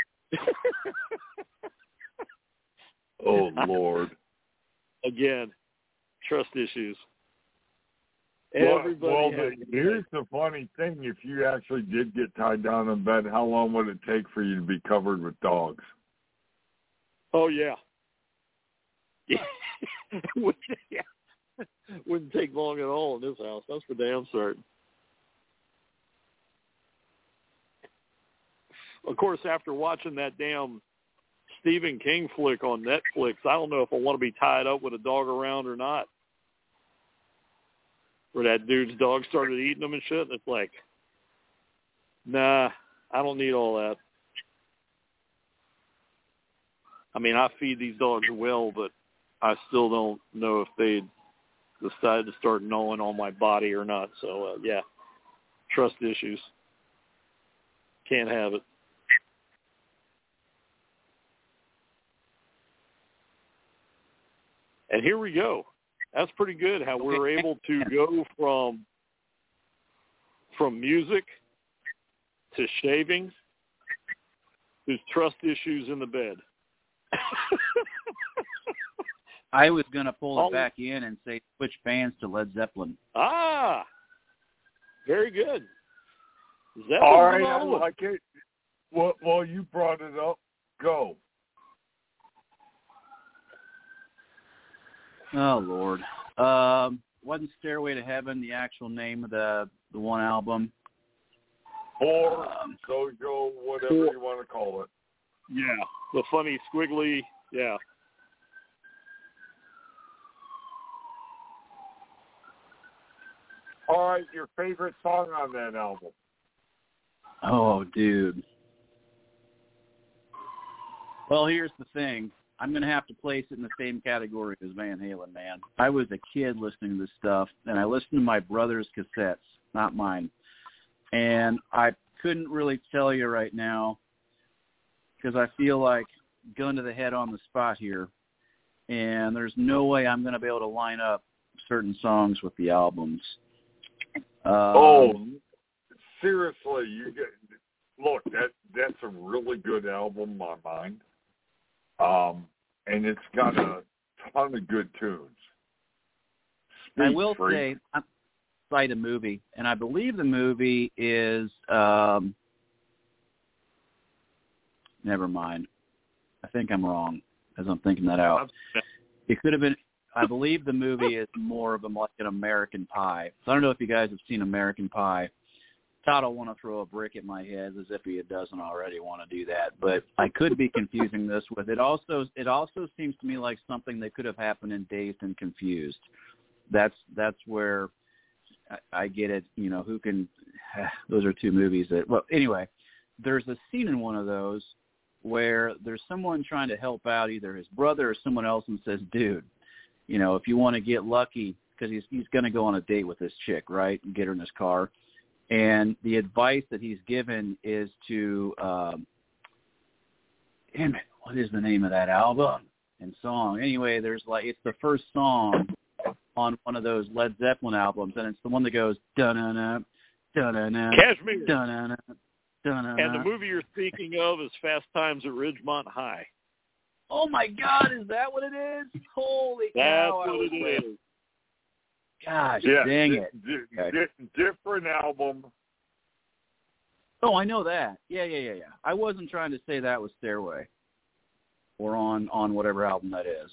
Oh, Lord. Again, trust issues. Well, Everybody well has the, here's the funny thing. If you actually did get tied down in bed, how long would it take for you to be covered with dogs? Oh, yeah. Wouldn't, yeah. Wouldn't take long at all in this house. That's for damn certain. Of course, after watching that damn Stephen King flick on Netflix, I don't know if I want to be tied up with a dog around or not. Where that dude's dog started eating them and shit, and it's like, nah, I don't need all that. I mean, I feed these dogs well, but I still don't know if they'd decide to start gnawing on my body or not. So, uh, yeah, trust issues. Can't have it. And here we go. That's pretty good how we're able to go from from music to shaving to trust issues in the bed. I was going to pull it back in and say switch bands to Led Zeppelin. Ah, very good. Zeppelin's All right, I like it. Well, well, you brought it up. Go. Oh, Lord. Um, wasn't Stairway to Heaven the actual name of the, the one album? Or um, Sojo, whatever you want to call it. Yeah, the funny squiggly, yeah. All right, your favorite song on that album? Oh, dude. Well, here's the thing. I'm going to have to place it in the same category as Van Halen, man. I was a kid listening to this stuff, and I listened to my brother's cassettes, not mine. And I couldn't really tell you right now because I feel like gun to the head on the spot here, and there's no way I'm going to be able to line up certain songs with the albums. Um, oh, seriously, you get look. That that's a really good album, in my mind. Um, and it's got a ton of good tunes. Speed I will Freak. say, I cite a movie, and I believe the movie is. Um, never mind. I think I'm wrong as I'm thinking that out. It could have been. I believe the movie is more of a, like an American Pie. So I don't know if you guys have seen American Pie. Todd will want to throw a brick at my head as if he doesn't already want to do that. But I could be confusing this with it. Also, it also seems to me like something that could have happened in Dazed and Confused. That's that's where I, I get it. You know, who can? Those are two movies that. Well, anyway, there's a scene in one of those where there's someone trying to help out either his brother or someone else, and says, "Dude, you know, if you want to get lucky, because he's he's going to go on a date with this chick, right, and get her in his car." And the advice that he's given is to, um, damn it, what is the name of that album and song? Anyway, there's like, it's the first song on one of those Led Zeppelin albums, and it's the one that goes, da-na-na, da-na-na, Cashmere. da-na-na, da-na-na. And the movie you're speaking of is Fast Times at Ridgemont High. Oh, my God, is that what it is? Holy cow. That's what it ready. is. Gosh, yeah, dang di- it. Di- Okay. di- different album, Oh, I know that. Yeah, yeah, yeah, yeah. I wasn't trying to say that was Stairway or on, on whatever album that is.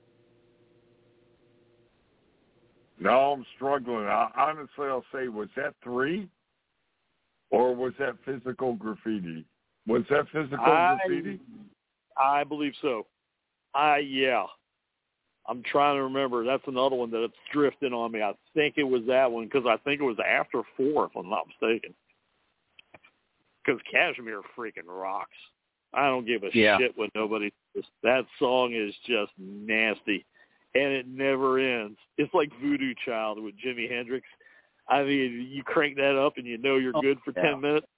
No, I'm struggling. I, honestly, I'll say, was that three? Or was that Physical Graffiti? Was that Physical I, Graffiti? I believe so. I, yeah. I'm trying to remember. That's another one that's drifting on me. I think it was that one because I think it was after four, if I'm not mistaken. Because Kashmir freaking rocks. I don't give a yeah. shit what nobody says. That song is just nasty, and it never ends. It's like Voodoo Child with Jimi Hendrix. I mean, you crank that up and you know you're good for oh, yeah. ten minutes.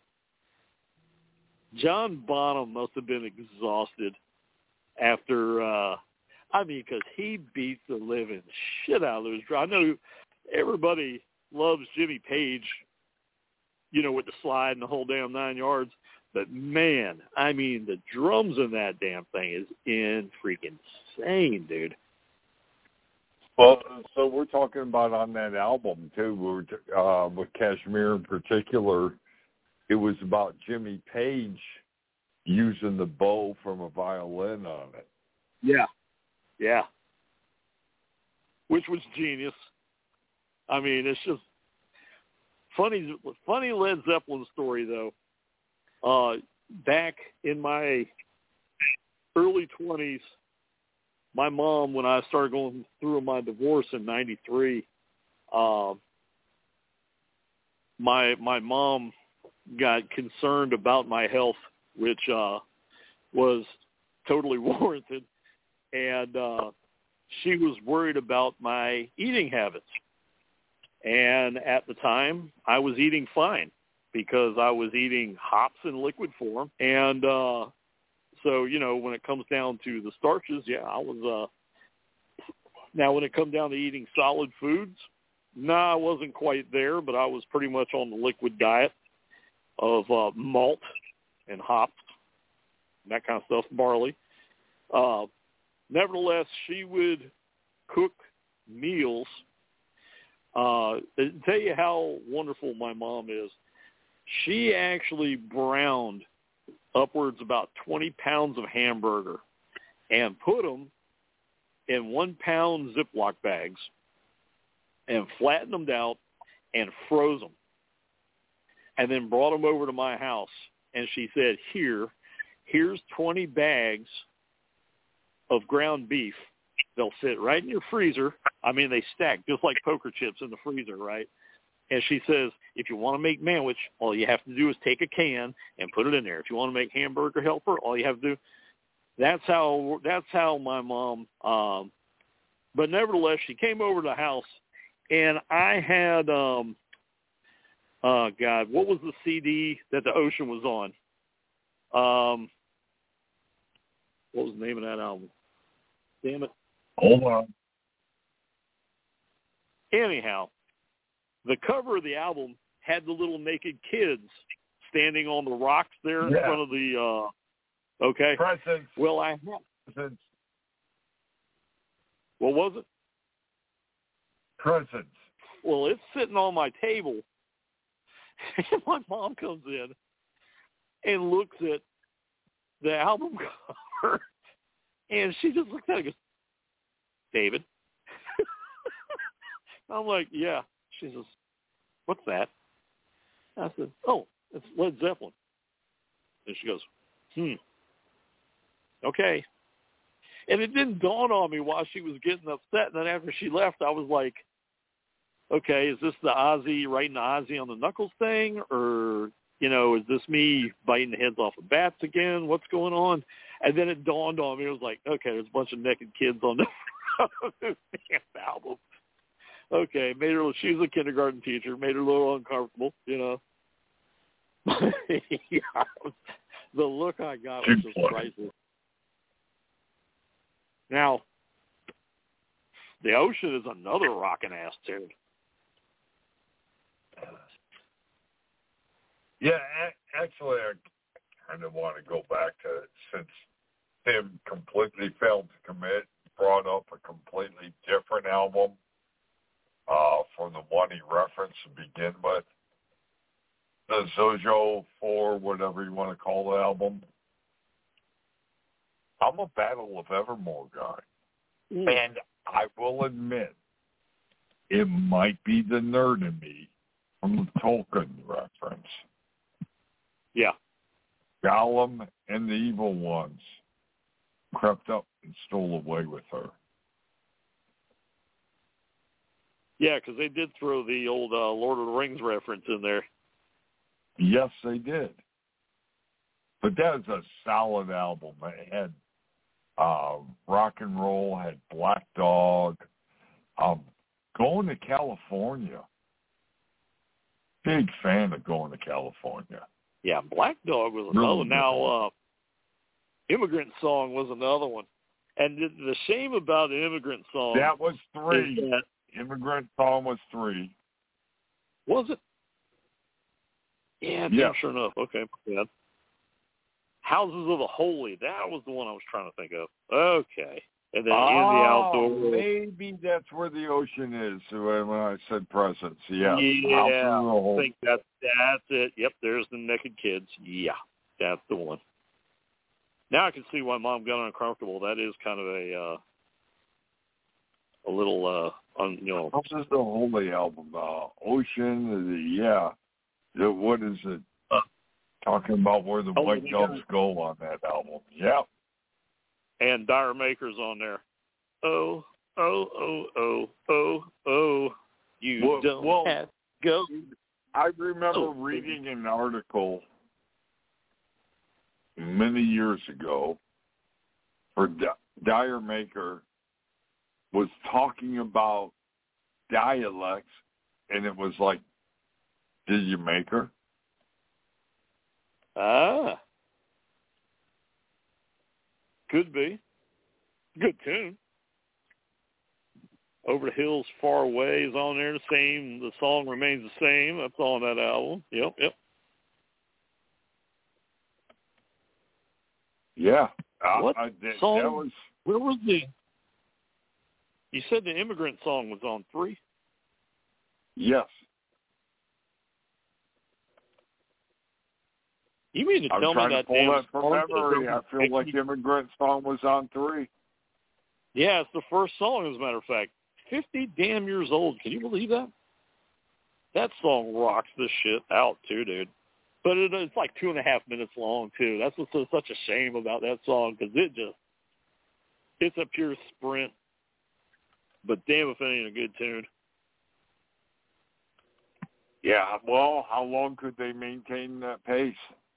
John Bonham must have been exhausted after, uh, I mean, because he beats the living shit out of those drums. I know everybody loves Jimmy Page, you know, with the slide and the whole damn nine yards. But, man, I mean, the drums in that damn thing is in freaking insane, dude. Well, so we're talking about on that album, too, we're, uh, with Kashmir in particular, it was about Jimmy Page using the bow from a violin on it. Yeah. Yeah. Which was genius. I mean, it's just funny, funny Led Zeppelin story, though. Uh, back in my early twenties, my mom, when I started going through my divorce in ninety-three, uh, my my mom got concerned about my health, which uh, was totally warranted, and uh, she was worried about my eating habits. And at the time, I was eating fine because I was eating hops in liquid form. And uh, so, you know, when it comes down to the starches, yeah, I was uh, – now when it comes down to eating solid foods, no, nah, I wasn't quite there, but I was pretty much on the liquid diet of uh, malt and hops, that kind of stuff, barley. Uh, nevertheless, she would cook meals. Uh, to tell you how wonderful my mom is, she actually browned upwards about twenty pounds of hamburger and put them in one-pound Ziploc bags and flattened them out and froze them, and then brought them over to my house. And she said, here, here's twenty bags of ground beef. They'll sit right in your freezer. I mean, they stack just like poker chips in the freezer, right? And she says, if you want to make manwich, all you have to do is take a can and put it in there. If you want to make hamburger helper, all you have to do. That's how, that's how my mom, um, but nevertheless, she came over to the house, and I had, um, oh, God, what was the C D that the Ocean was on? Um, what was the name of that album? Damn it. Hold on. Anyhow, the cover of the album had the little naked kids standing on the rocks there in yeah. front of the, uh, okay. Presents. Well, I, Presents. What was it? Presents. Well, it's sitting on my table. And my mom comes in and looks at the album cover, and she just looks at it and goes, David? I'm like, yeah. She says, what's that? I said, oh, it's Led Zeppelin. And she goes, hmm, okay. And it didn't dawn on me while she was getting upset. And then after she left, I was like, okay, is this the Ozzy, writing the Ozzy on the Knuckles thing? Or, you know, is this me biting the heads off of bats again? What's going on? And then it dawned on me. It was like, okay, there's a bunch of naked kids on the this damn album. Okay, made her, she was a kindergarten teacher, made her a little uncomfortable, you know. Yeah, the look I got was just priceless. Now, the Ocean is another rockin' ass tune. Yeah, actually, I kind of want to go back to it since Tim completely failed to commit, brought up a completely different album uh, from the one he referenced to begin with. the Zojo four, whatever you want to call the album. I'm a Battle of Evermore guy. Mm. And I will admit, it might be the nerd in me from the Tolkien reference. Yeah. Gollum and the evil ones crept up and stole away with her. Yeah, because they did throw the old uh, Lord of the Rings reference in there. Yes, they did. But that was a solid album. It had uh, rock and roll, had Black Dog, um, Going to California. Big fan of Going to California. Yeah, Black Dog was another really one. Now, uh, Immigrant Song was another one. And the, the shame about the Immigrant Song... That was three. That, Immigrant Song was three. Was it? Yeah, yeah. sure enough. Okay. Yeah. Houses of the Holy. That was the one I was trying to think of. Okay. And then oh, In the Outdoor. Maybe that's where the ocean is when I said presence. Yes. Yeah. I think that's, that's it. Yep, there's the Naked Kids. Yeah, that's the one. Now I can see why Mom got uncomfortable. That is kind of a uh, a little, uh, un, you know. This is the Holy album. Uh, ocean, the, yeah. The, what is it? Uh, Talking about where the oh, white doves go on that album. Yeah. And Dire Maker's on there. Oh, oh, oh, oh, oh, oh. You well, don't well, have to go. I remember oh. reading an article many years ago where D- Dire Maker was talking about dialects, and it was like, did you make her? Ah. Could be. Good tune. Over the Hills Far Away is on there. The same. The song remains the same. That's on that album. Yep, yep. Yeah. What I, I, that, song? That was, where was the... You said the Immigrant Song was on three? Yes. You mean to I'm tell me trying that to pull damn that from memory. I feel like Immigrant Song was on three. Yeah, it's the first song, as a matter of fact. fifty damn years old. Can you believe that? That song rocks this shit out, too, dude. But it, it's like two and a half minutes long, too. That's what's so, such a shame about that song, because it just, it's a pure sprint. But damn if it ain't a good tune. Yeah, well, how long could they maintain that pace?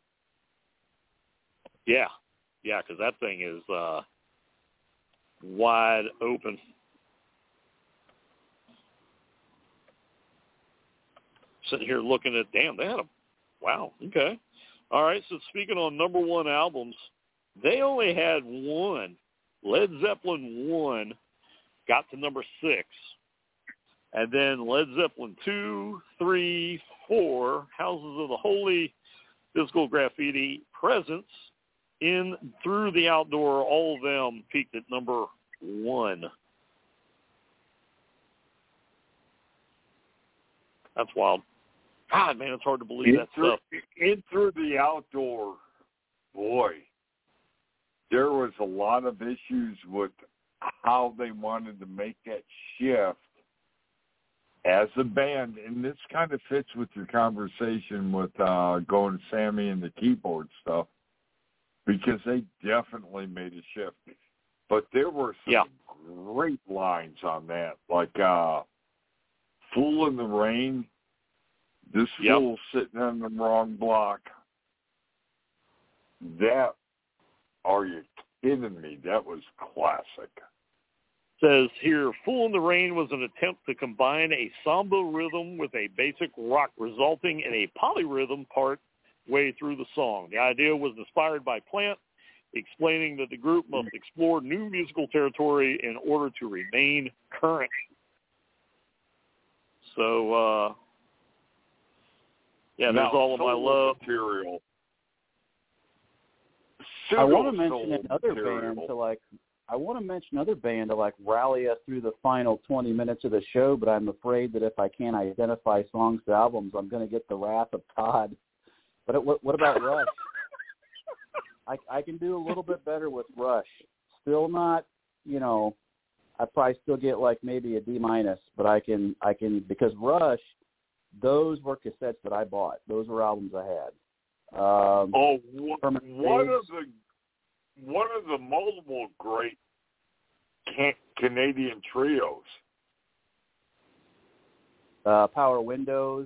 Yeah, yeah, because that thing is uh, wide open. Sitting here looking at, damn, they had a, wow, okay. All right, so speaking on number one albums, they only had one. Led Zeppelin one got to number six. And then Led Zeppelin two, three, four, Houses of the Holy, Physical Graffiti, Presence, In Through the Outdoor, all of them peaked at number one. That's wild. God, man, it's hard to believe in that through, stuff. In Through the Outdoor, boy, there was a lot of issues with how they wanted to make that shift as a band, and this kind of fits with your conversation with uh, going to Sammy and the keyboard stuff, because they definitely made a shift. But there were some yeah. great lines on that, like uh, Fool in the Rain, this yep. fool sitting on the wrong block. That, are you kidding me? That was classic. Says here, Fool in the Rain was an attempt to combine a samba rhythm with a basic rock, resulting in a polyrhythm part way through the song. The idea was inspired by Plant, explaining that the group must explore new musical territory in order to remain current. So, uh, yeah, now, there's All of My Love. Material. I want to mention another band to, like, I want to mention another band to like rally us through the final twenty minutes of the show, but I'm afraid that if I can't identify songs to albums, I'm going to get the wrath of Todd. But what, what about Rush? I, I can do a little bit better with Rush. Still not, you know, I probably still get like maybe a D minus, but I can, I can, because Rush, those were cassettes that I bought. Those were albums I had. Um, oh, one of the one of the multiple great can- Canadian trios. Uh, Power Windows.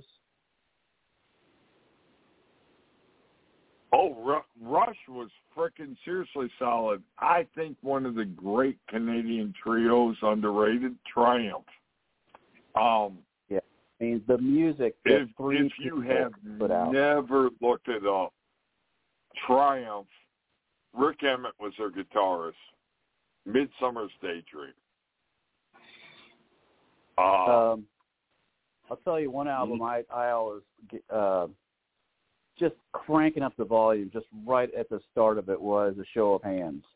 Oh, Ru- Rush was freaking seriously solid. I think one of the great Canadian trios, underrated, Triumph. Um, yeah, I mean the music. If, if you have never looked it up, Triumph, Rick Emmett was their guitarist. Midsummer's Daydream. Uh, um, I'll tell you one album I I always get, uh, just cranking up the volume just right at the start of it was A Show of Hands.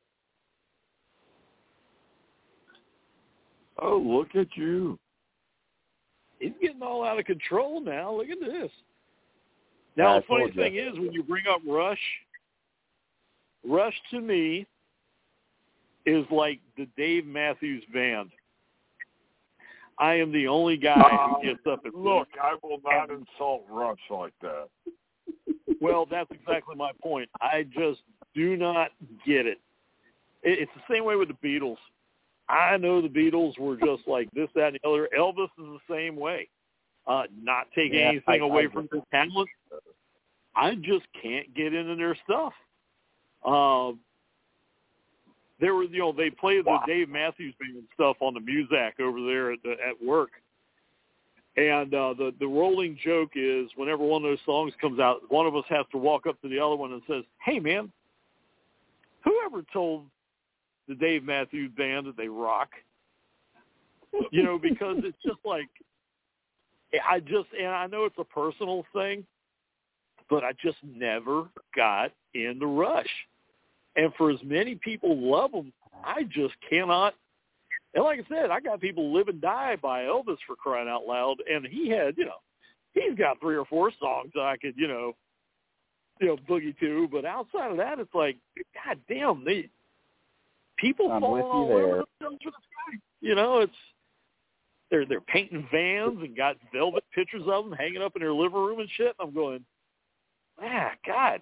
Oh, look at you. He's getting all out of control now. Look at this. Now, yeah, the funny thing is, when you bring up Rush, Rush to me is like the Dave Matthews Band. I am the only guy who gets up and look. I will not insult Rush like that. Well, that's exactly my point. I just do not get it. It's the same way with the Beatles. I know the Beatles were just like this, that, and the other. Elvis is the same way. Uh, not taking yeah, anything I, away I from their talent. I just can't get into their stuff. Um, there were, you know, they played the wow. Dave Matthews Band stuff on the Muzak over there at, the, at work. And uh, the, the rolling joke is whenever one of those songs comes out, one of us has to walk up to the other one and says, hey, man, whoever told the Dave Matthews Band that they rock? You know, because it's just like, I just, and I know it's a personal thing, but I just never got into Rush. And for as many people love them, I just cannot. And like I said, I got people live and die by Elvis for crying out loud. And he had, you know, he's got three or four songs that I could, you know, you know, boogie to. But outside of that, it's like, God damn, they, people I'm falling with you all there. over themselves for the sky. You know, it's, they're, they're painting vans and got velvet pictures of them hanging up in their living room and shit. And I'm going, ah, God.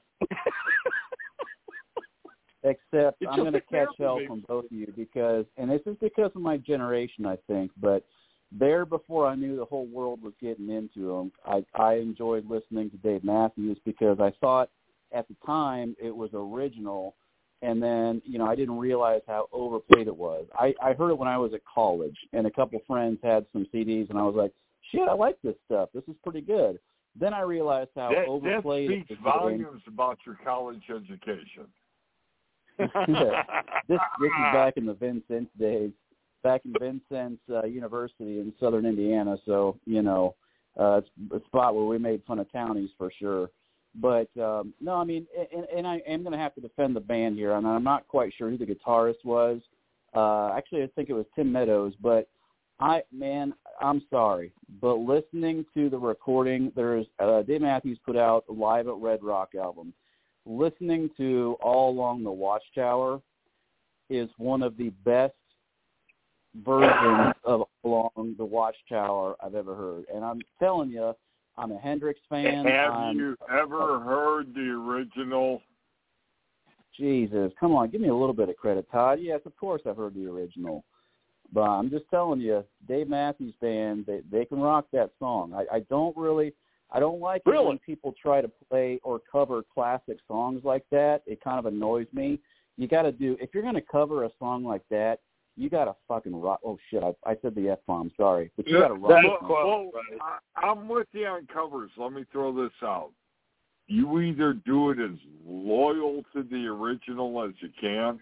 Except It's I'm going to catch hell me. from both of you because, and this is because of my generation, I think, but there before I knew the whole world was getting into them, I, I enjoyed listening to Dave Matthews because I thought at the time it was original, and then, you know, I didn't realize how overplayed it was. I, I heard it when I was at college, and a couple friends had some C Ds, and I was like, shit, I like this stuff. This is pretty good. Then I realized how that, overplayed that speaks it was. volumes about your college education. this this is back in the Vincent days, back in Vincent's uh, University in Southern Indiana. So you know, uh, it's a spot where we made fun of townies for sure. But um, no, I mean, and, and I am going to have to defend the band here, and I'm not quite sure who the guitarist was. Uh, actually, I think it was Tim Meadows. But I, man, I'm sorry, but listening to the recording, there's uh, Dave Matthews put out a Live at Red Rock album. Listening to All Along the Watchtower is one of the best versions of All Along the Watchtower I've ever heard. And I'm telling you, I'm a Hendrix fan. Have I'm, you ever heard the original? Jesus, come on, give me a little bit of credit, Todd. Yes, of course I've heard the original. But I'm just telling you, Dave Matthews Band, they, they can rock that song. I, I don't really... I don't like it really? when people try to play or cover classic songs like that. It kind of annoys me. You got to do – if you're going to cover a song like that, you got to fucking rock – oh, shit, I, I said the F-bomb, sorry. But you got to rock it. Well, I, I'm with you on covers. Let me throw this out. You either do it as loyal to the original as you can,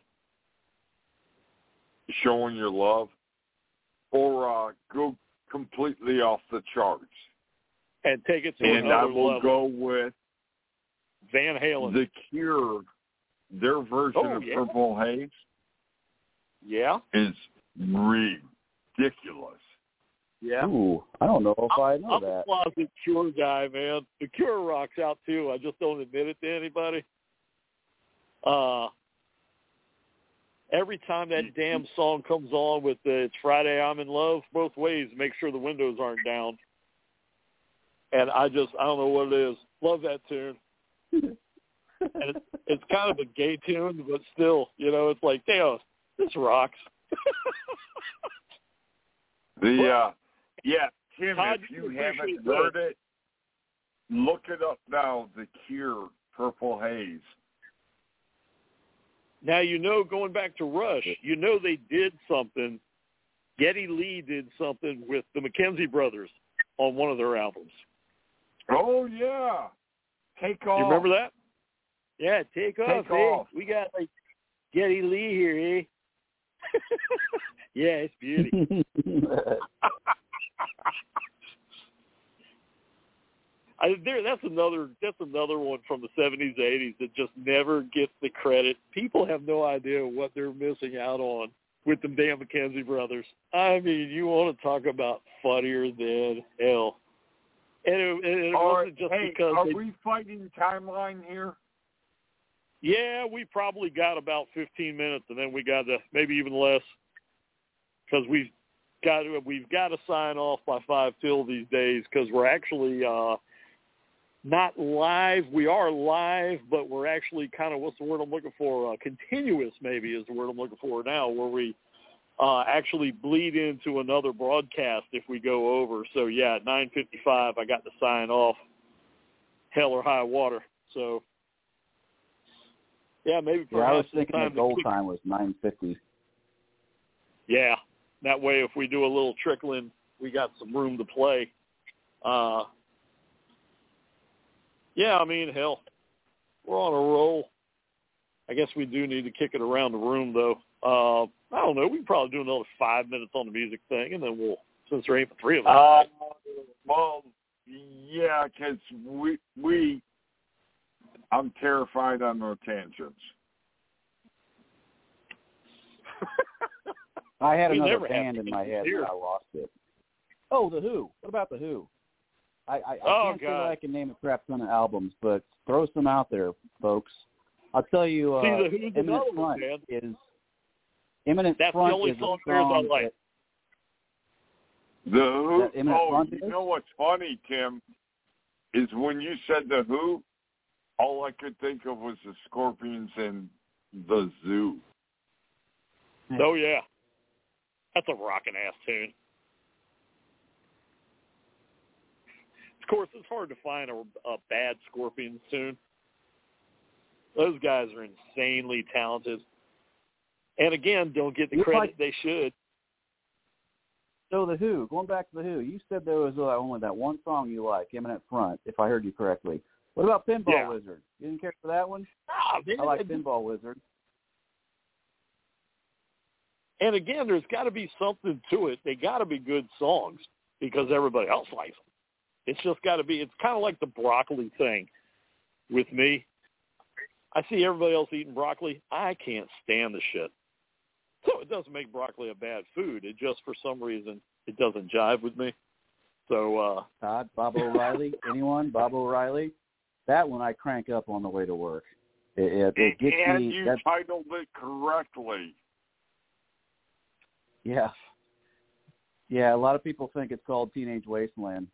showing your love, or uh, go completely off the charts. And take it to and another I will level. go with Van Halen. The Cure, their version oh, of yeah. Purple Haze. Yeah? is ridiculous. Yeah. Ooh, I don't know if I'm, I know I'm that. a closet Cure guy, man. The Cure rocks out, too. I just don't admit it to anybody. Uh, every time that damn song comes on with the It's Friday, I'm in Love, both ways, make sure the windows aren't down. And I just, I don't know what it is. Love that tune. And it's, it's kind of a gay tune, but still, you know, it's like, damn, this rocks. the uh, yeah, Tim, Todd, if you you haven't appreciate heard that. it, look it up now. The Cure, Purple Haze. Now, you know, going back to Rush, you know they did something. Geddy Lee did something with the McKenzie brothers on one of their albums. Oh yeah, Take Off. You remember that? Yeah, Take Off. Take eh? Off. We got like Geddy Lee here, eh? Yeah, it's beauty. I, there, that's another. That's another one from the seventies, eighties that just never gets the credit. People have no idea what they're missing out on with the damn McKenzie brothers. I mean, you want to talk about funnier than hell. And it, and it wasn't right, just hey, because are they, we fighting timeline here? yeah, we probably got about fifteen minutes, and then we got to maybe even less because we've got to we've got to sign off by five till these days because we're actually uh, not live. We are live, but we're actually kind of, what's the word I'm looking for? Uh, continuous, maybe, is the word I'm looking for now, where we uh, actually bleed into another broadcast if we go over. So yeah, at nine fifty-five, I got to sign off, hell or high water. So. Yeah, maybe Yeah, I was perhaps thinking the time goal to kick. time was nine fifty. Yeah, that way if we do a little trickling, we got some room to play. Uh, yeah, I mean, hell, we're on a roll. I guess we do need to kick it around the room, though. Uh, I don't know. We can probably do another five minutes on the music thing, and then we'll, since there ain't but three of us. Uh, well, yeah, because we we. I'm terrified on no tangents. I had We another never have band in my head, here. but I lost it. Oh, The Who. What about The Who? I, I, I Oh, can't say God. that I can name a crap ton of albums, but throw some out there, folks. I'll tell you, uh, See, The Who's Imminent another one, Front man. is Imminent That's the Front only is a song of theirs I song like. that, The Who? That Imminent Oh, Front you is? know what's funny, Tim, is when you said The Who, all I could think of was the Scorpions and The Zoo. Oh, yeah. That's a rockin' ass tune. Of course, it's hard to find a, a bad Scorpions tune. Those guys are insanely talented. And again, don't get the You credit like- they should. So The Who, going back to The Who, you said there was uh, only that one song you like, Imminent Front, if I heard you correctly. What about Pinball Yeah. Wizard? You didn't care for that one? Ah, man, I like Pinball Wizard. And again, there's got to be something to it. They got to be good songs because everybody else likes them. It's just got to be. It's kind of like the broccoli thing with me. I see everybody else eating broccoli. I can't stand the shit. So it doesn't make broccoli a bad food. It just, for some reason, it doesn't jive with me. So, uh, Todd, Bob O'Reilly, anyone? Bob O'Reilly? That one I crank up on the way to work. It, it, it gets and me. you That's, titled it correctly. yeah. Yeah, a lot of people think it's called Teenage Wasteland.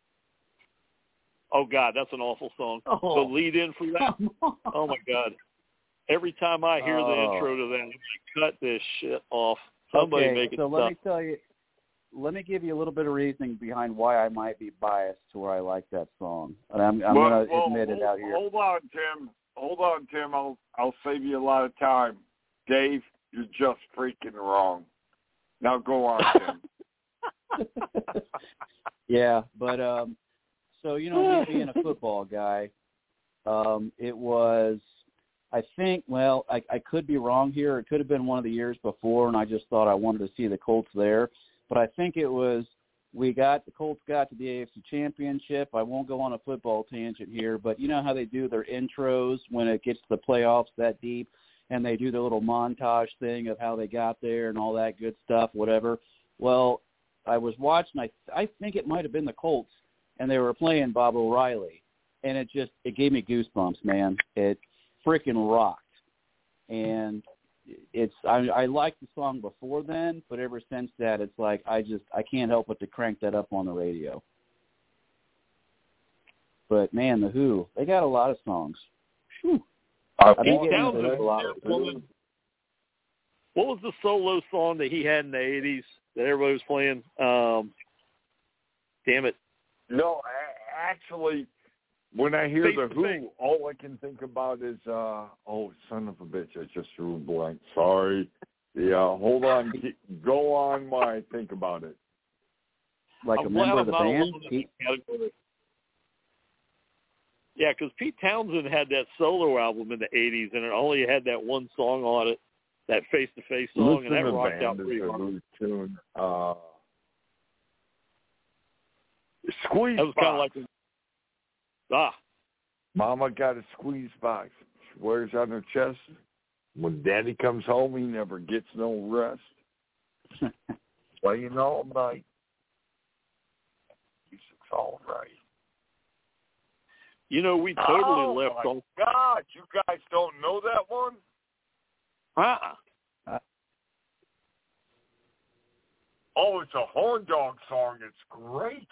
oh, God, that's an awful song. Oh. The lead-in for that, oh, my God. Every time I hear Oh. the intro to that, I'm like, cut this shit off. Somebody okay, make it so stop. let me tell you, let me give you a little bit of reasoning behind why I might be biased to where I like that song. And I'm, I'm well, going to well, admit hold, it out here. Hold on, Tim. Hold on, Tim. I'll I'll save you a lot of time. Dave, you're just freaking wrong. Now go on, Tim. Yeah, but um, so you know, me being a football guy, um, it was. I think. Well, I, I could be wrong here. It could have been one of the years before, and I just thought I wanted to see the Colts there. But I think it was. We got the Colts got to the A F C Championship. I won't go on a football tangent here, but you know how they do their intros when it gets to the playoffs that deep. and they do their little montage thing of how they got there and all that good stuff, whatever. Well, I was watching, I, I think it might have been the Colts, and they were playing Bob O'Reilly, and it just, it gave me goosebumps, man. It freaking rocked. And it's, I, I liked the song before then, but ever since that, it's like, I just, I can't help but to crank that up on the radio. But, man, The Who, they got a lot of songs. Whew. Uh, Pete Townsend, a lot of what was the solo song that he had in the eighties that everybody was playing? Um, damn it. No, actually, when I hear Face The Who, face. all I can think about is, uh, oh, son of a bitch, I just drew a blank. Sorry. Yeah, hold on. Go on while I think about it. Like I'm a member of the band? Pete? Yeah, because Pete Townsend had that solo album in the eighties, and it only had that one song on it, that face-to-face song, Listen and that to rocked Band out pretty is a hard. new tune. Uh, Squeeze That was Box. kind of like a, ah. Mama got a squeeze box. She wears on her chest. When Daddy comes home, he never gets no rest. Playing all night. Music's all right. You know, we totally oh left my off. God, you guys don't know that one? Uh-uh. Oh, it's a horn dog song. It's great.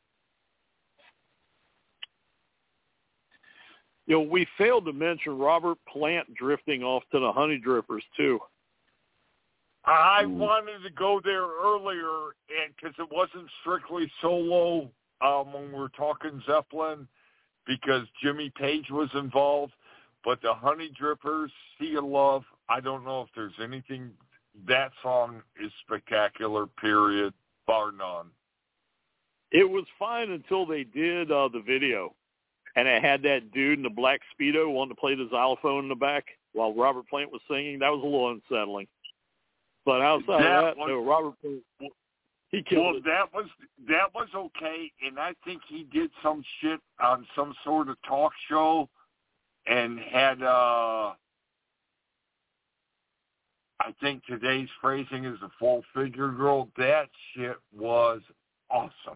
You know, we failed to mention Robert Plant drifting off to the Honey Drippers, too. I Ooh. wanted to go there earlier, and because it wasn't strictly solo um, when we were talking Zeppelin, because Jimmy Page was involved. But the Honey Drippers, Sea of Love, I don't know if there's anything. That song is spectacular, period, bar none. It was fine until they did uh, the video, and it had that dude in the black Speedo wanting to play the xylophone in the back while Robert Plant was singing. That was a little unsettling. But outside that of that, was, no, Robert Plant, he killed well, it. that was that was okay, and I think he did some shit on some sort of talk show and had, uh, I think today's phrasing is a full-figure girl. That shit was awesome.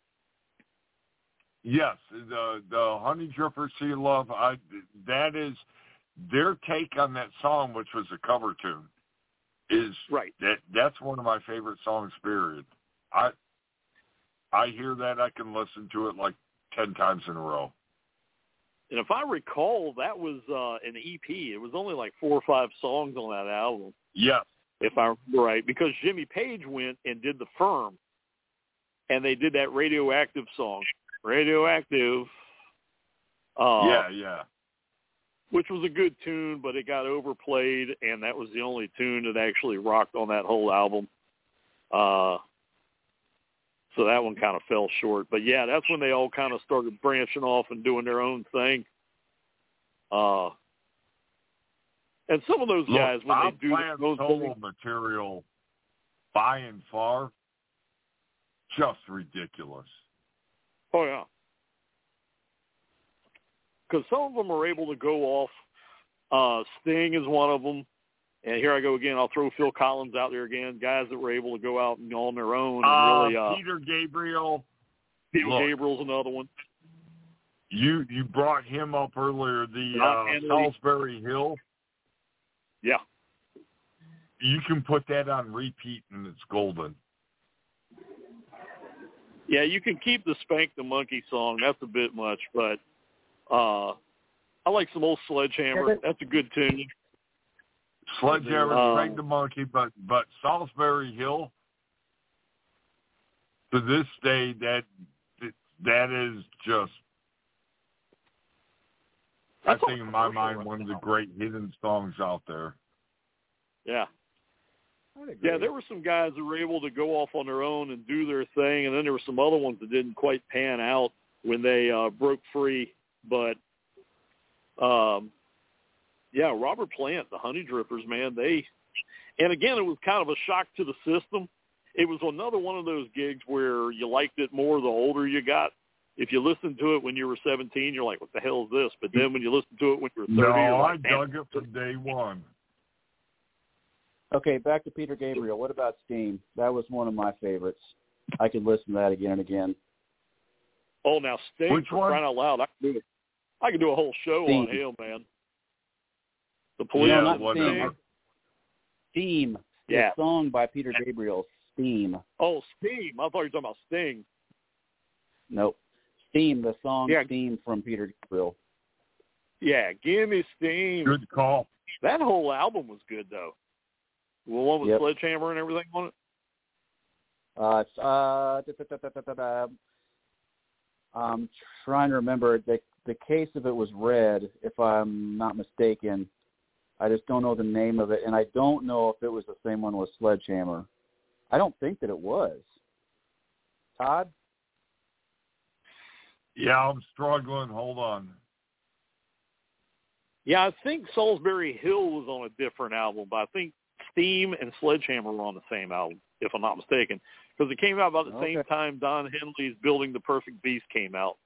Yes, the the Honey Dripper Sea of Love, I, that is their take on that song, which was a cover tune. Is right. That that's one of my favorite songs, period. I I hear that, I can listen to it like ten times in a row. And if I recall, that was uh, an E P. It was only like four or five songs on that album. Yes. If I remember right, because Jimmy Page went and did The Firm, and they did that Radioactive song. Radioactive. Uh, yeah, yeah. Which was a good tune, but it got overplayed, and that was the only tune that actually rocked on that whole album. Uh, so that one kind of fell short. But, yeah, that's when they all kind of started branching off and doing their own thing. Uh, and some of those Look, guys, when I'm they do playing those solo things, material by and far, just ridiculous. oh, yeah. Because some of them are able to go off. Uh, Sting is one of them. And here I go again. I'll throw Phil Collins out there again. Guys that were able to go out and go on their own. And uh, really, uh, Peter Gabriel. Peter Look, Gabriel's another one. You you brought him up earlier, the John uh, Henry. Salisbury Hill. Yeah. You can put that on repeat and it's golden. Yeah, you can keep the Spank the Monkey song. That's a bit much, but uh, I like some old Sledgehammer. Yeah, That's a good tune. Sledgehammer, Uh, Spank the Monkey, but but Salisbury Hill, to this day, that that is just, That's I think in my all mind, commercial one of the right great hidden songs out there. Yeah. Yeah, there were some guys that were able to go off on their own and do their thing, and then there were some other ones that didn't quite pan out when they uh, broke free. But, um, yeah, Robert Plant, the Honey Drippers, man, they – and, again, it was kind of a shock to the system. It was another one of those gigs where you liked it more the older you got. If you listened to it when you were seventeen, you're like, what the hell is this? But then when you listen to it when you were thirty, No, you're I like, damn. dug it from day one. Okay, back to Peter Gabriel. What about Steam? That was one of my favorites. I could listen to that again and again. Oh, now Sting, Which for one? crying out loud, I could do, I could do a whole show Steam. on him, man. The police. Yeah, not whatever. Steam. Yeah. The song by Peter Gabriel, Steam. Oh, Steam. I thought you were talking about Sting. Nope. Steam, the song Yeah. Steam from Peter Gabriel. Yeah, give me Steam. Good call. That whole album was good, though. The one with Yep. Sledgehammer and everything on it. Uh, it's, uh, da, da, da, da, da, da. I'm trying to remember. The the case of it was Red, if I'm not mistaken. I just don't know the name of it, and I don't know if it was the same one with Sledgehammer. I don't think that it was. Todd? Yeah, I'm struggling. Hold on. Yeah, I think Salisbury Hill was on a different album, but I think Steam and Sledgehammer were on the same album, if I'm not mistaken. Because it came out about the Okay. same time Don Henley's Building the Perfect Beast came out.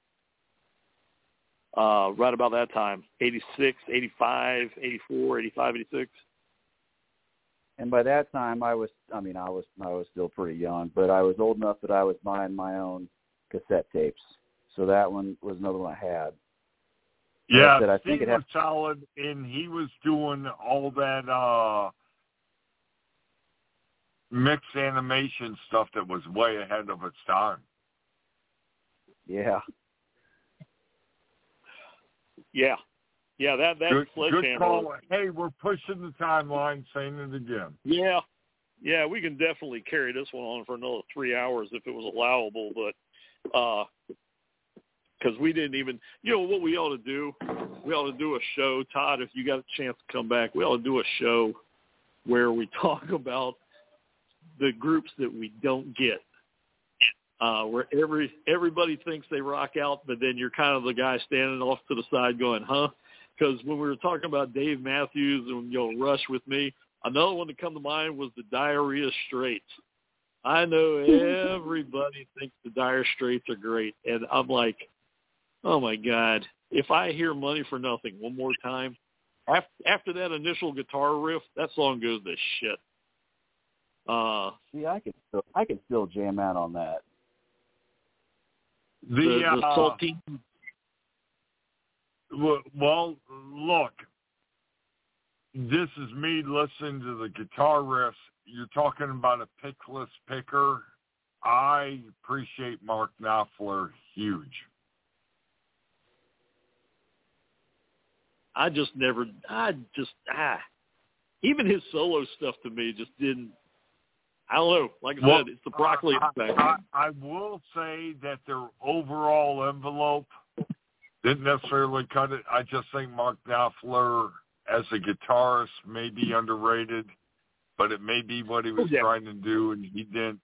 Uh, right about that time, eighty-six, eighty-five, eighty-four, eighty-five, eighty-six. And by that time, I was, I mean, I was, I was still pretty young, but I was old enough that I was buying my own cassette tapes. So that one was another one I had. Like Yeah, I said, I Steve think it was had, solid, and he was doing all that uh, mixed animation stuff that was way ahead of its time. yeah. Yeah. Yeah, that, that Good, Sledgehammer. good call. Hey, we're pushing the timeline, saying it again. Yeah. Yeah, we can definitely carry this one on for another three hours if it was allowable, but uh, because we didn't even, you know, what we ought to do, we ought to do a show, Todd, if you got a chance to come back, we ought to do a show where we talk about the groups that we don't get, uh, where every everybody thinks they rock out, but then you're kind of the guy standing off to the side going, huh? Because when we were talking about Dave Matthews and, you know, Rush with me, another one that come to mind was the Diarrhea Straits. I know everybody thinks the Dire Straits are great, and I'm like, oh, my God, if I hear Money for Nothing one more time, after, after that initial guitar riff, that song goes to shit. Uh, See, I could still, I could still jam out on that. The, the, the uh, salty. well, look, this is me listening to the guitar riffs. You're talking about a pickless picker. I appreciate Mark Knopfler huge. I just never, I just, ah, even his solo stuff to me just didn't, I don't know. Like I Well, said, it's the broccoli I, effect. I, I will say that their overall envelope didn't necessarily cut it. I just think Mark Knopfler as a guitarist may be underrated, but it may be what he was Oh, yeah. trying to do, and he didn't.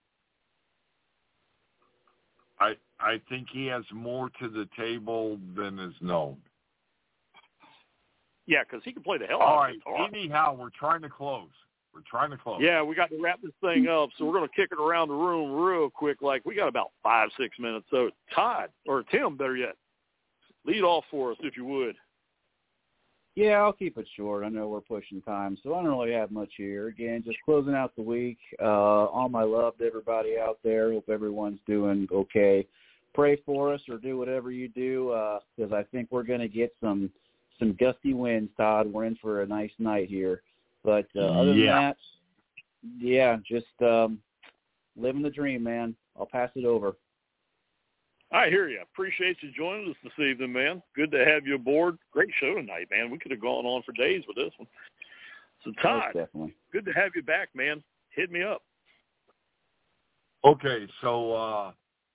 I I think he has more to the table than is known. Yeah, because he can play the hell All out right. of guitar. Anyhow, we're trying to close. We're trying to close. Yeah, we got to wrap this thing up, so we're going to kick it around the room real quick. Like, we got about five, six minutes. So, Todd, or Tim, better yet, lead off for us, if you would. Yeah, I'll keep it short. I know we're pushing time, so I don't really have much here. Again, just closing out the week. Uh, all my love to everybody out there. Hope everyone's doing okay. Pray for us or do whatever you do, because uh, I think we're going to get some some gusty winds, Todd. We're in for a nice night here. But uh, other than Yeah. that, yeah, just um, living the dream, man. I'll pass it over. I hear you. Appreciate you joining us this evening, man. Good to have you aboard. Great show tonight, man. We could have gone on for days with this one. So, Todd, Most definitely. good to have you back, man. Hit me up. Okay, so uh,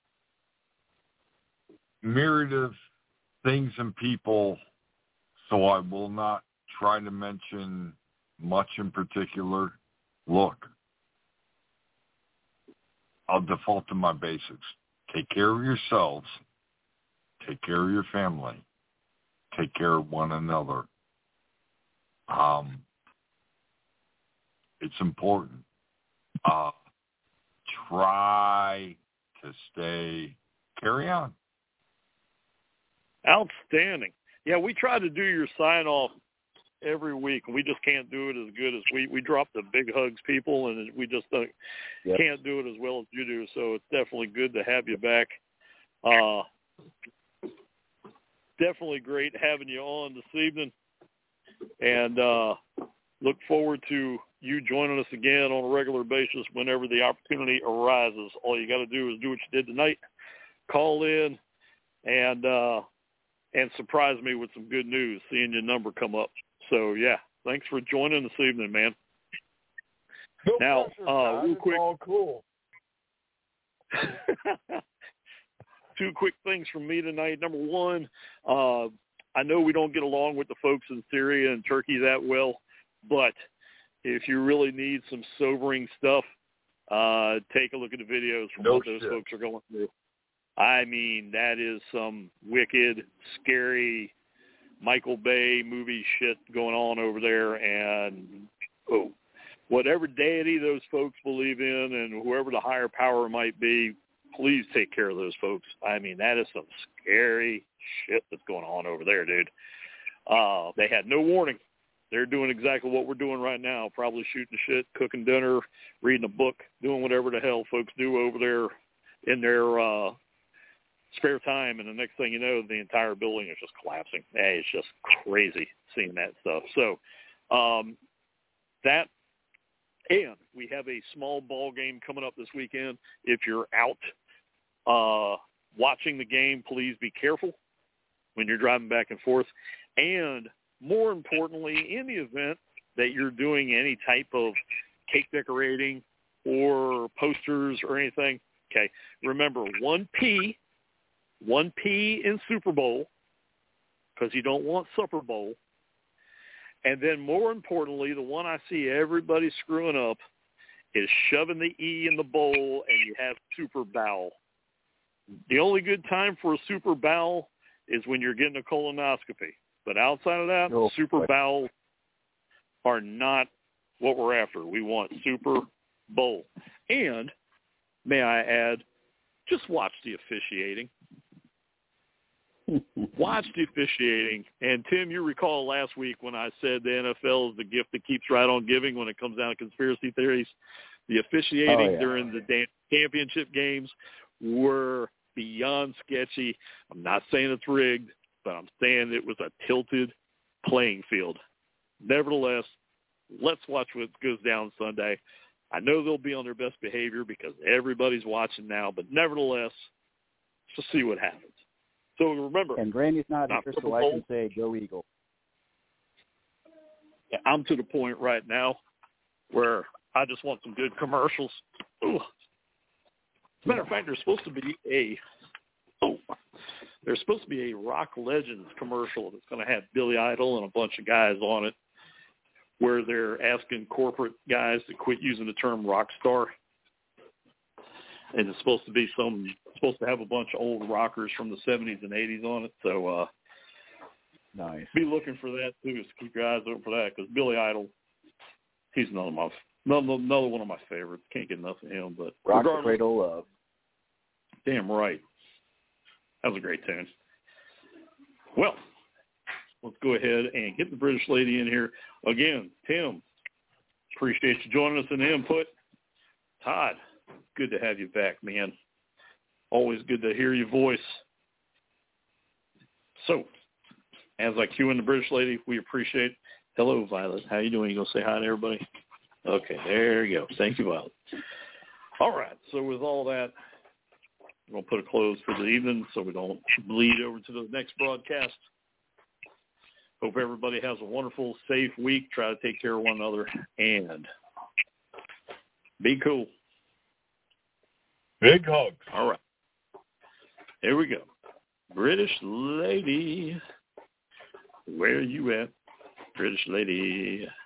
myriad of things and people, so I will not try to mention much in particular. Look, I'll default to my basics. Take care of yourselves. Take care of your family. Take care of one another. Um, it's important. Uh, try to stay, carry on. Outstanding. Yeah, we tried to do your sign-off every week, and we just can't do it as good as we we drop the big hugs, people, and we just don't, yep. can't do it as well as you do. So it's definitely good to have you back. Uh, definitely great having you on this evening, and uh, look forward to you joining us again on a regular basis whenever the opportunity arises. All you got to do is do what you did tonight. Call in and uh, and surprise me with some good news, seeing your number come up. So, yeah, thanks for joining this evening, man. No now, pressure, uh, real quick. It's all cool. Two quick things from me tonight. Number one, uh, I know we don't get along with the folks in Syria and Turkey that well, but if you really need some sobering stuff, uh, take a look at the videos from no what those shit. folks are going through. I mean, that is some wicked, scary Michael Bay movie shit going on over there. And oh, whatever deity those folks believe in and whoever the higher power might be, please take care of those folks. I mean, that is some scary shit that's going on over there, dude. Uh, they had no warning. They're doing exactly what we're doing right now, probably shooting shit, cooking dinner, reading a book, doing whatever the hell folks do over there in their uh, spare time. And the next thing you know, the entire building is just collapsing. Hey, it's just crazy seeing that stuff. So um, that, and we have a small ball game coming up this weekend. If you're out uh, watching the game, please be careful when you're driving back and forth. And more importantly, in the event that you're doing any type of cake decorating or posters or anything, okay, remember one P, one P in Super Bowl, because you don't want Super Bowl. And then more importantly, the one I see everybody screwing up is shoving the E in the bowl and you have super bowel. The only good time for a super bowel is when you're getting a colonoscopy. But outside of that, oh, super bowels are not what we're after. We want Super Bowl. And, may I add, just watch the officiating. Watch the officiating. And, Tim, you recall last week when I said the N F L is the gift that keeps right on giving when it comes down to conspiracy theories. The officiating oh, yeah. during the championship games were beyond sketchy. I'm not saying it's rigged, but I'm saying it was a tilted playing field. Nevertheless, let's watch what goes down Sunday. I know they'll be on their best behavior because everybody's watching now, but nevertheless, let's just see what happens. So remember, and Granny's not, not here, so I can say go Eagle. Yeah, I'm to the point right now where I just want some good commercials. Ooh. As a matter of fact, there's supposed to be a oh, there's supposed to be a Rock Legends commercial that's going to have Billy Idol and a bunch of guys on it, where they're asking corporate guys to quit using the term rock star. And it's supposed to be some, supposed to have a bunch of old rockers from the seventies and eighties on it. So, uh, nice. Be looking for that too. So keep your eyes open for that, because Billy Idol, he's another my, another, another one of my favorites. Can't get enough of him. But Rock the Cradle Love. Damn right. That was a great tune. Well, let's go ahead and get the British lady in here again. Tim, appreciate you joining us in the input. Todd, good to have you back, man. Always good to hear your voice. So, as I cue in the British lady, we appreciate. Hello, Violet. How you doing? You gonna say hi to everybody? Okay, there you go. Thank you, Violet. All right. So with all that, we're gonna put a close for the evening so we don't bleed over to the next broadcast. Hope everybody has a wonderful, safe week. Try to take care of one another and be cool. Big hugs. All right. Here we go. British lady. Where are you at, British lady?